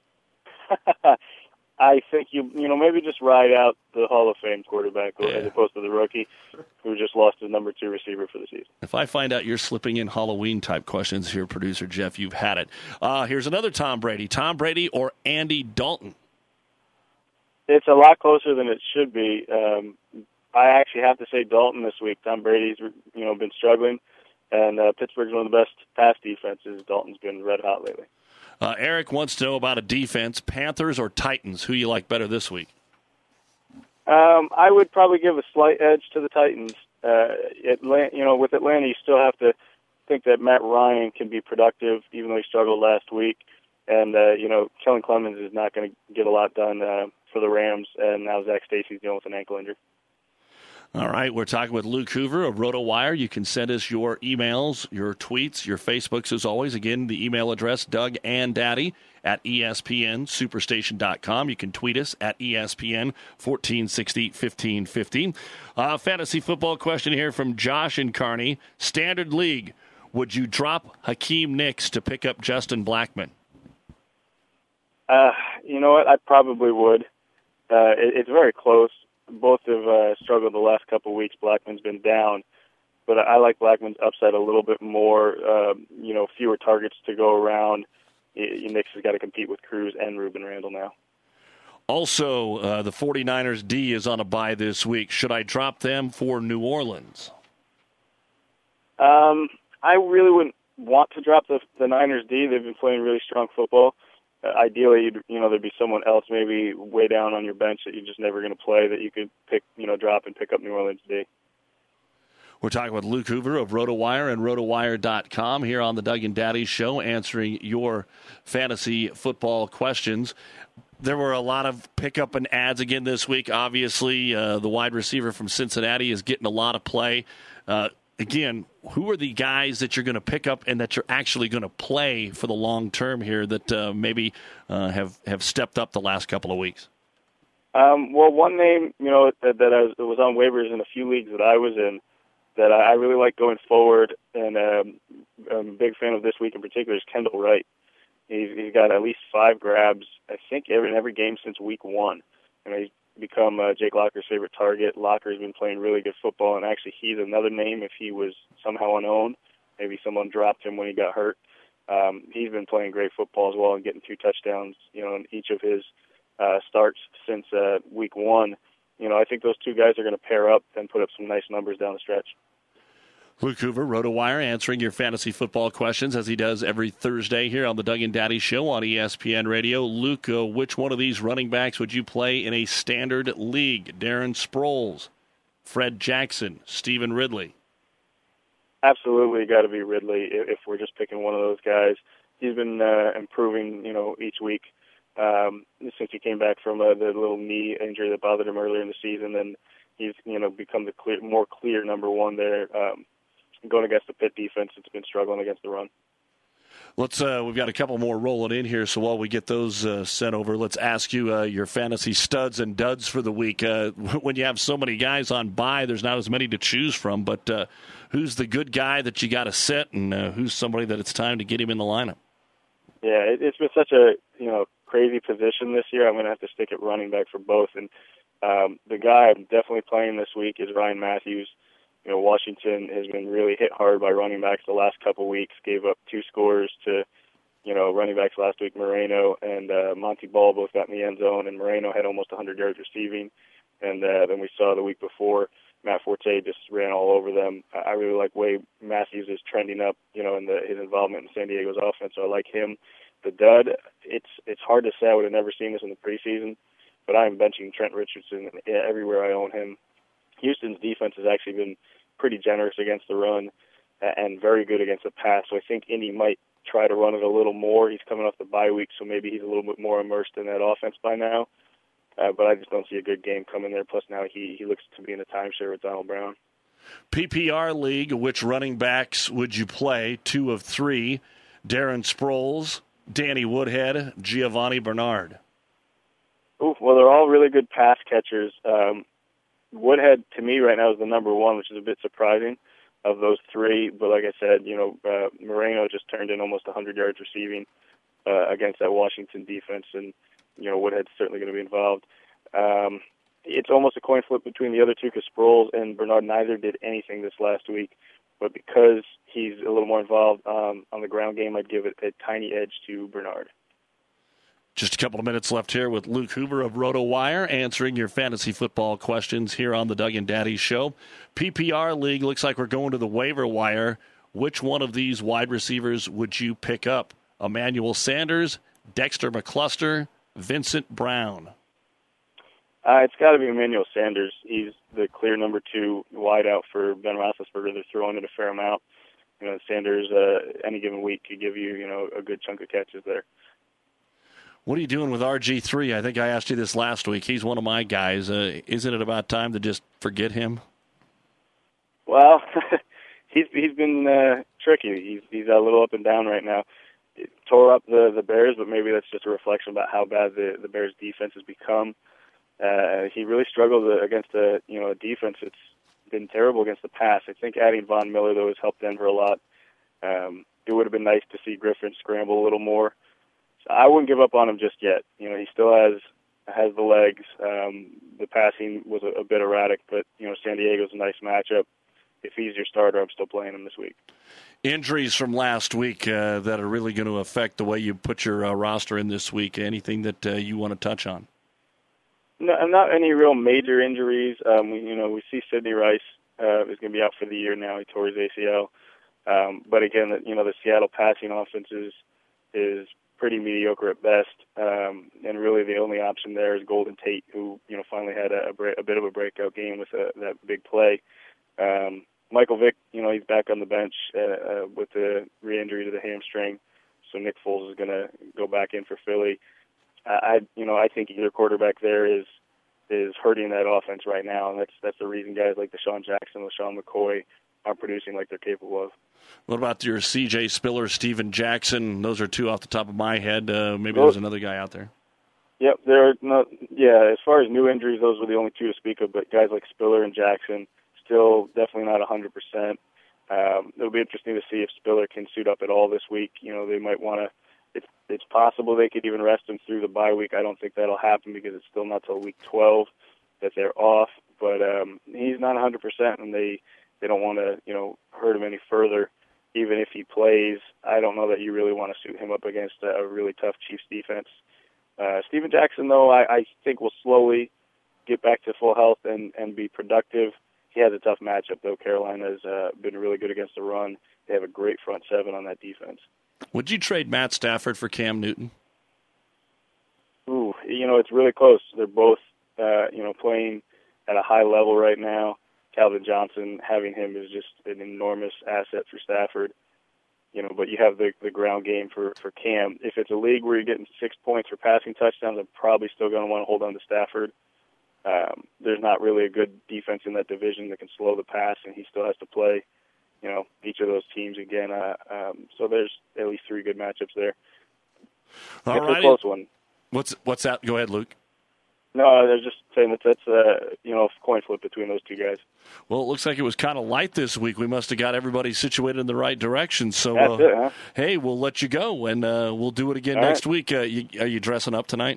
I think you maybe just ride out the Hall of Fame quarterback as opposed to the rookie who just lost his number 2 receiver for the season. If I find out you're slipping in Halloween-type questions here, producer Jeff, you've had it. Here's another Tom Brady. Tom Brady or Andy Dalton? It's a lot closer than it should be. I actually have to say Dalton this week. Tom Brady's, been struggling, and Pittsburgh's one of the best pass defenses. Dalton's been red hot lately. Eric wants to know about a defense, Panthers or Titans. Who you like better this week? I would probably give a slight edge to the Titans. With Atlanta, you still have to think that Matt Ryan can be productive, even though he struggled last week. And, Kellen Clemens is not going to get a lot done for the Rams, and now Zach Stacy's dealing with an ankle injury. All right, we're talking with Luke Hoover of RotoWire. You can send us your emails, your tweets, your Facebooks as always. Again, the email address, Doug and Daddy at ESPNSuperstation.com. You can tweet us at ESPN 1460 1550. Fantasy football question here from Josh in Kearney. Standard League, would you drop Hakeem Nicks to pick up Justin Blackmon? You know what? I probably would. It's very close. Both have struggled the last couple of weeks. Blackman's been down, but I like Blackman's upside a little bit more. Fewer targets to go around. Knicks has got to compete with Cruz and Ruben Randall now. Also, the 49ers D is on a bye this week. Should I drop them for New Orleans? I really wouldn't want to drop the Niners D. They've been playing really strong football. Ideally, there'd be someone else maybe way down on your bench that you're just never going to play that you could pick, drop and pick up New Orleans D. We're talking with Luke Hoover of RotoWire and RotoWire.com here on the Doug and Daddy Show, answering your fantasy football questions. There were a lot of pickup and ads again this week. Obviously, the wide receiver from Cincinnati is getting a lot of play. Again, who are the guys that you're going to pick up and that you're actually going to play for the long term here that maybe have stepped up the last couple of weeks? Well, one name, that was on waivers in a few leagues that I was in that I really like going forward, and I'm a big fan of this week in particular, is Kendall Wright. He's got at least 5 grabs, I think, in every game since week 1. He's become Jake Locker's favorite target. Locker's been playing really good football, and actually he's another name if he was somehow unowned. Maybe someone dropped him when he got hurt. He's been playing great football as well and getting 2 touchdowns, in each of his starts since week 1. I think those 2 guys are going to pair up and put up some nice numbers down the stretch. Luke Hoover, RotoWire, answering your fantasy football questions as he does every Thursday here on the Doug and Daddy Show on ESPN Radio. Luke, which one of these running backs would you play in a standard league? Darren Sproles, Fred Jackson, Stephen Ridley? Absolutely got to be Ridley if we're just picking one of those guys. He's been improving, each week since he came back from the little knee injury that bothered him earlier in the season, and he's become the more clear number one there. Going against the Pitt defense, it's been struggling against the run. We've got a couple more rolling in here, so while we get those sent over, let's ask you your fantasy studs and duds for the week. When you have so many guys on bye, there's not as many to choose from, but who's the good guy that you got to sit, and who's somebody that it's time to get him in the lineup? Yeah, it's been such a crazy position this year. I'm going to have to stick at running back for both, and the guy I'm definitely playing this week is Ryan Matthews. Washington has been really hit hard by running backs the last couple of weeks, gave up 2 scores to, running backs last week. Moreno and Monty Ball both got in the end zone, and Moreno had almost 100 yards receiving. And then we saw the week before, Matt Forte just ran all over them. I really like the way Matthews is trending up, in his involvement in San Diego's offense, so I like him. The dud, it's hard to say. I would have never seen this in the preseason, but I'm benching Trent Richardson everywhere I own him. Houston's defense has actually been pretty generous against the run and very good against the pass. So I think Indy might try to run it a little more. He's coming off the bye week, so maybe he's a little bit more immersed in that offense by now. But I just don't see a good game coming there. Plus now he looks to be in a timeshare with Donald Brown. PPR League, which running backs would you play? 2 of 3. Darren Sproles, Danny Woodhead, Giovanni Bernard. Well, they're all really good pass catchers. Woodhead, to me, right now is the number 1, which is a bit surprising of those 3. But like I said, Moreno just turned in almost 100 yards receiving against that Washington defense, and, Woodhead's certainly going to be involved. It's almost a coin flip between the other 2 because Sproles and Bernard neither did anything this last week. but because he's a little more involved on the ground game, I'd give it a tiny edge to Bernard. Just a couple of minutes left here with Luke Hoover of RotoWire answering your fantasy football questions here on the Doug and Daddy Show. PPR League, looks like we're going to the waiver wire. Which one of these wide receivers would you pick up? Emmanuel Sanders, Dexter McCluster, Vincent Brown? It's got to be Emmanuel Sanders. He's the clear number 2 wideout for Ben Roethlisberger. They're throwing it a fair amount. Sanders, any given week, could give you, a good chunk of catches there. What are you doing with RG3? I think I asked you this last week. He's one of my guys. Isn't it about time to just forget him? Well, he's been tricky. He's a little up and down right now. It tore up the Bears, but maybe that's just a reflection about how bad the Bears' defense has become. He really struggled against a defense that's been terrible against the pass. I think adding Von Miller, though, has helped Denver a lot. It would have been nice to see Griffin scramble a little more. So I wouldn't give up on him just yet. He still has the legs. The passing was a bit erratic, but San Diego's a nice matchup. If he's your starter, I'm still playing him this week. Injuries from last week that are really going to affect the way you put your roster in this week. Anything that you want to touch on? No, not any real major injuries. We see Sidney Rice is going to be out for the year now. He tore his ACL. But again, the Seattle passing offense is pretty mediocre at best. And really the only option there is Golden Tate, who finally had a bit of a breakout game with that big play. Michael Vick, he's back on the bench with the re-injury to the hamstring. So Nick Foles is going to go back in for Philly. I think either quarterback there is hurting that offense right now, and that's the reason guys like Deshaun Jackson, LaShawn McCoy aren't producing like they're capable of. What about your C.J. Spiller, Steven Jackson? Those are two off the top of my head. Maybe there's another guy out there. Yep, there are not. Yeah, as far as new injuries, those were the only two to speak of. But guys like Spiller and Jackson, still definitely not 100%. It'll be interesting to see if Spiller can suit up at all this week. They might want to. It's possible they could even rest him through the bye week. I don't think that'll happen because it's still not till week 12 that they're off. But he's not 100%, and they don't want to hurt him any further. Even if he plays, I don't know that you really want to suit him up against a really tough Chiefs defense. Steven Jackson, though, I think will slowly get back to full health and be productive. He has a tough matchup, though. Carolina's been really good against the run. They have a great front seven on that defense. Would you trade Matt Stafford for Cam Newton? Ooh, it's really close. They're both, playing at a high level right now. Calvin Johnson, having him is just an enormous asset for Stafford. But you have the ground game for Cam. If it's a league where you're getting 6 points for passing touchdowns, I'm probably still going to want to hold on to Stafford. There's not really a good defense in that division that can slow the pass, and he still has to play, each of those teams again. So there's at least three good matchups there. All right. It's a close one. What's that? Go ahead, Luke. No, they're just saying that's a coin flip between those two guys. Well, it looks like it was kind of light this week. We must have got everybody situated in the right direction. So, that's it, huh? Hey, we'll let you go, and we'll do it again All next right. week. Are you dressing up tonight?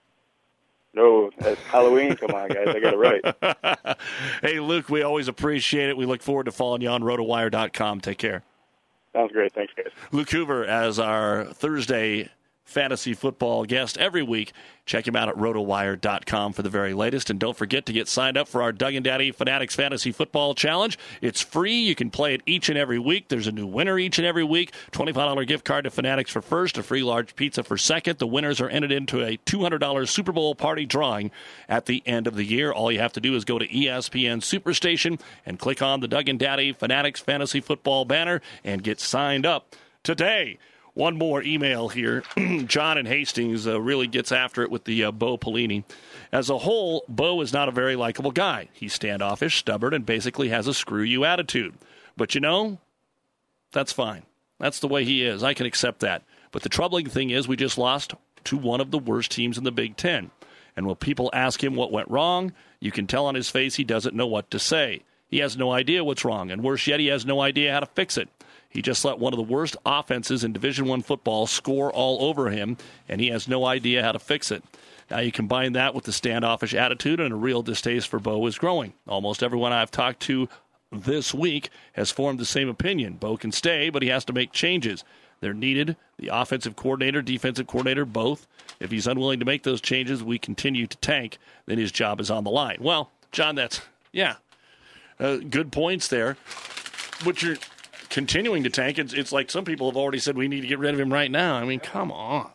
No, it's Halloween. Come on, guys. I got it right. Hey, Luke, we always appreciate it. We look forward to following you on RotoWire.com. Take care. Sounds great. Thanks, guys. Luke Hoover as our Thursday fantasy football guest every week. Check him out at rotowire.com for the very latest. And don't forget to get signed up for our Doug and Daddy Fanatics Fantasy Football Challenge. It's free. You can play it each and every week. There's a new winner each and every week. $25 gift card to Fanatics for first, a free large pizza for second. The winners are entered into a $200 Super Bowl party drawing at the end of the year. All you have to do is go to ESPN Superstation and click on the Doug and Daddy Fanatics Fantasy Football banner and get signed up today. One more email here. John in Hastings really gets after it with the Bo Pelini. As a whole, Bo is not a very likable guy. He's standoffish, stubborn, and basically has a screw-you attitude. But that's fine. That's the way he is. I can accept that. But the troubling thing is we just lost to one of the worst teams in the Big Ten. And when people ask him what went wrong, you can tell on his face he doesn't know what to say. He has no idea what's wrong. And worse yet, he has no idea how to fix it. He just let one of the worst offenses in Division I football score all over him, and he has no idea how to fix it. Now you combine that with the standoffish attitude, and a real distaste for Bo is growing. Almost everyone I've talked to this week has formed the same opinion. Bo can stay, but he has to make changes. They're needed. The offensive coordinator, defensive coordinator, both. If he's unwilling to make those changes, we continue to tank, then his job is on the line. Well, John, that's, good points there. But you're continuing to tank. It's like some people have already said we need to get rid of him right now. I mean, come on.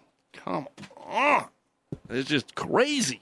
It's just crazy.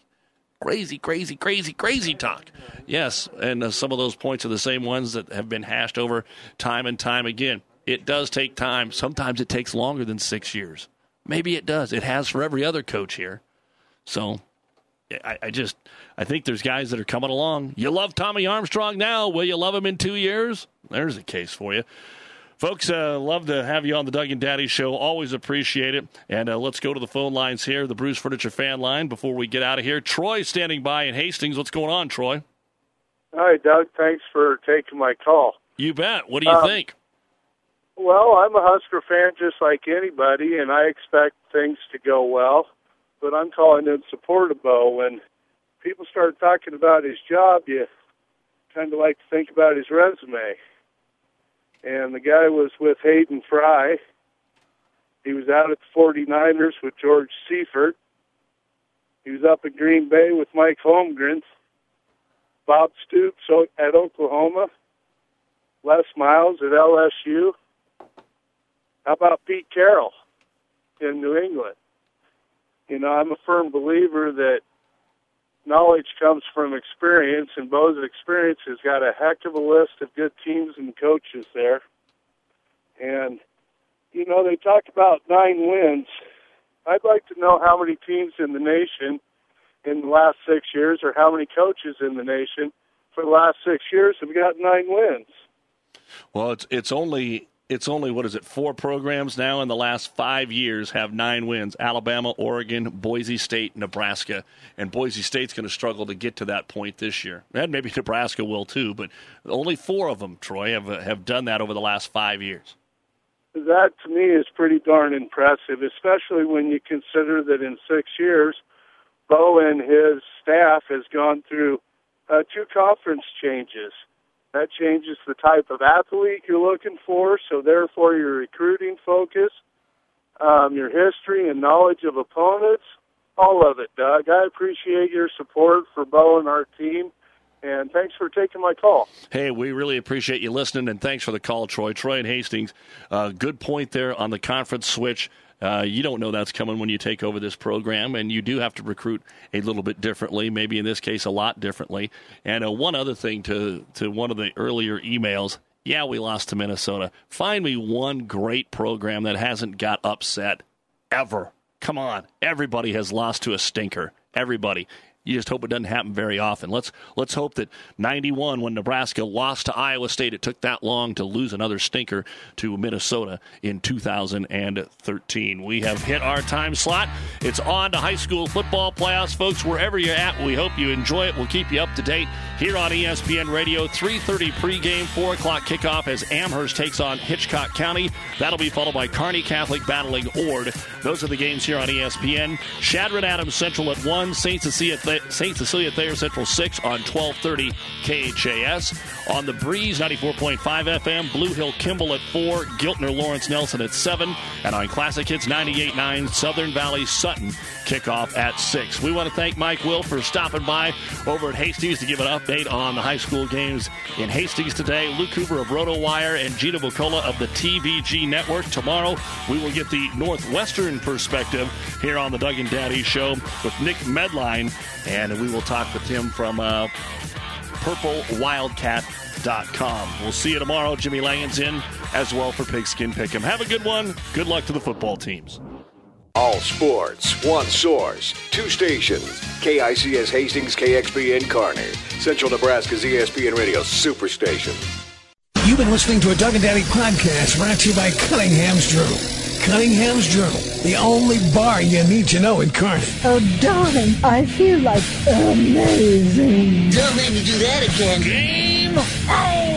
Crazy talk. Yes, and some of those points are the same ones that have been hashed over time and time again. It does take time. Sometimes it takes longer than 6 years. Maybe it does. It has for every other coach here. So I think there's guys that are coming along. You love Tommy Armstrong now. Will you love him in 2 years? There's a case for you. Folks, love to have you on the Doug and Daddy Show. Always appreciate it. And let's go to the phone lines here, the Bruce Furniture fan line, before we get out of here. Troy standing by in Hastings. What's going on, Troy? Hi, Doug. Thanks for taking my call. You bet. What do you think? Well, I'm a Husker fan just like anybody, and I expect things to go well. But I'm calling in support of Bo. When people start talking about his job, you kind of like to think about his resume. And the guy was with Hayden Fry. He was out at the 49ers with George Seifert. He was up in Green Bay with Mike Holmgren. Bob Stoops at Oklahoma. Les Miles at LSU. How about Pete Carroll in New England? You know, I'm a firm believer that knowledge comes from experience, and Bo's experience has got a heck of a list of good teams and coaches there. And, you know, they talk about 9 wins. I'd like to know how many teams in the nation in the last 6 years, or how many coaches in the nation for the last 6 years have got 9 wins. Well, it's only what is it, 4 programs now in the last 5 years have 9 wins: Alabama, Oregon, Boise State, Nebraska. And Boise State's going to struggle to get to that point this year. And maybe Nebraska will too, but only 4 of them, Troy, have done that over the last 5 years. That, to me, is pretty darn impressive, especially when you consider that in 6 years, Bo and his staff has gone through 2 conference changes. That changes the type of athlete you're looking for, so therefore your recruiting focus, your history and knowledge of opponents, all of it, Doug. I appreciate your support for Bo and our team, and thanks for taking my call. Hey, we really appreciate you listening, and thanks for the call, Troy. Troy and Hastings, good point there on the conference switch. You don't know that's coming when you take over this program, and you do have to recruit a little bit differently, maybe in this case a lot differently. And one other thing to one of the earlier emails, yeah, we lost to Minnesota. Find me one great program that hasn't got upset ever. Come on. Everybody has lost to a stinker. Everybody. You just hope it doesn't happen very often. Let's hope that 91, when Nebraska lost to Iowa State, it took that long to lose another stinker to Minnesota in 2013. We have hit our time slot. It's on to high school football playoffs, folks. Wherever you're at, we hope you enjoy it. We'll keep you up to date here on ESPN Radio. 3:30 pregame, 4 o'clock kickoff as Amherst takes on Hitchcock County. That'll be followed by Kearney Catholic battling Ord. Those are the games here on ESPN. Shadron Adams Central at 1, St. Cecilia Thayer Central 6 on 1230 KHAS. On the Breeze, 94.5 FM, Blue Hill Kimball at 4, Giltner Lawrence Nelson at 7, and on Classic Hits 98.9, Southern Valley Sutton kickoff at 6. We want to thank Mike Will for stopping by over at Hastings to give an update on the high school games in Hastings today. Luke Hoover of RotoWire and Gina Bucola of the TVG Network. Tomorrow, we will get the Northwestern perspective here on the Doug and Daddy Show with Nick Medline, and we will talk with him from PurpleWildcat.com. We'll see you tomorrow. Jimmy Langen's in as well for Pigskin Pick'em. Have a good one. Good luck to the football teams. All sports, one source, 2 stations. KICS Hastings, KXPN Kearney. Central Nebraska's ESPN Radio Superstation. You've been listening to a Doug and Daddy podcast brought to you by Cunningham's Journal. Cunningham's Journal, the only bar you need to know in Kearney. Oh, darling, I feel like amazing. Don't make me do that again. Game on!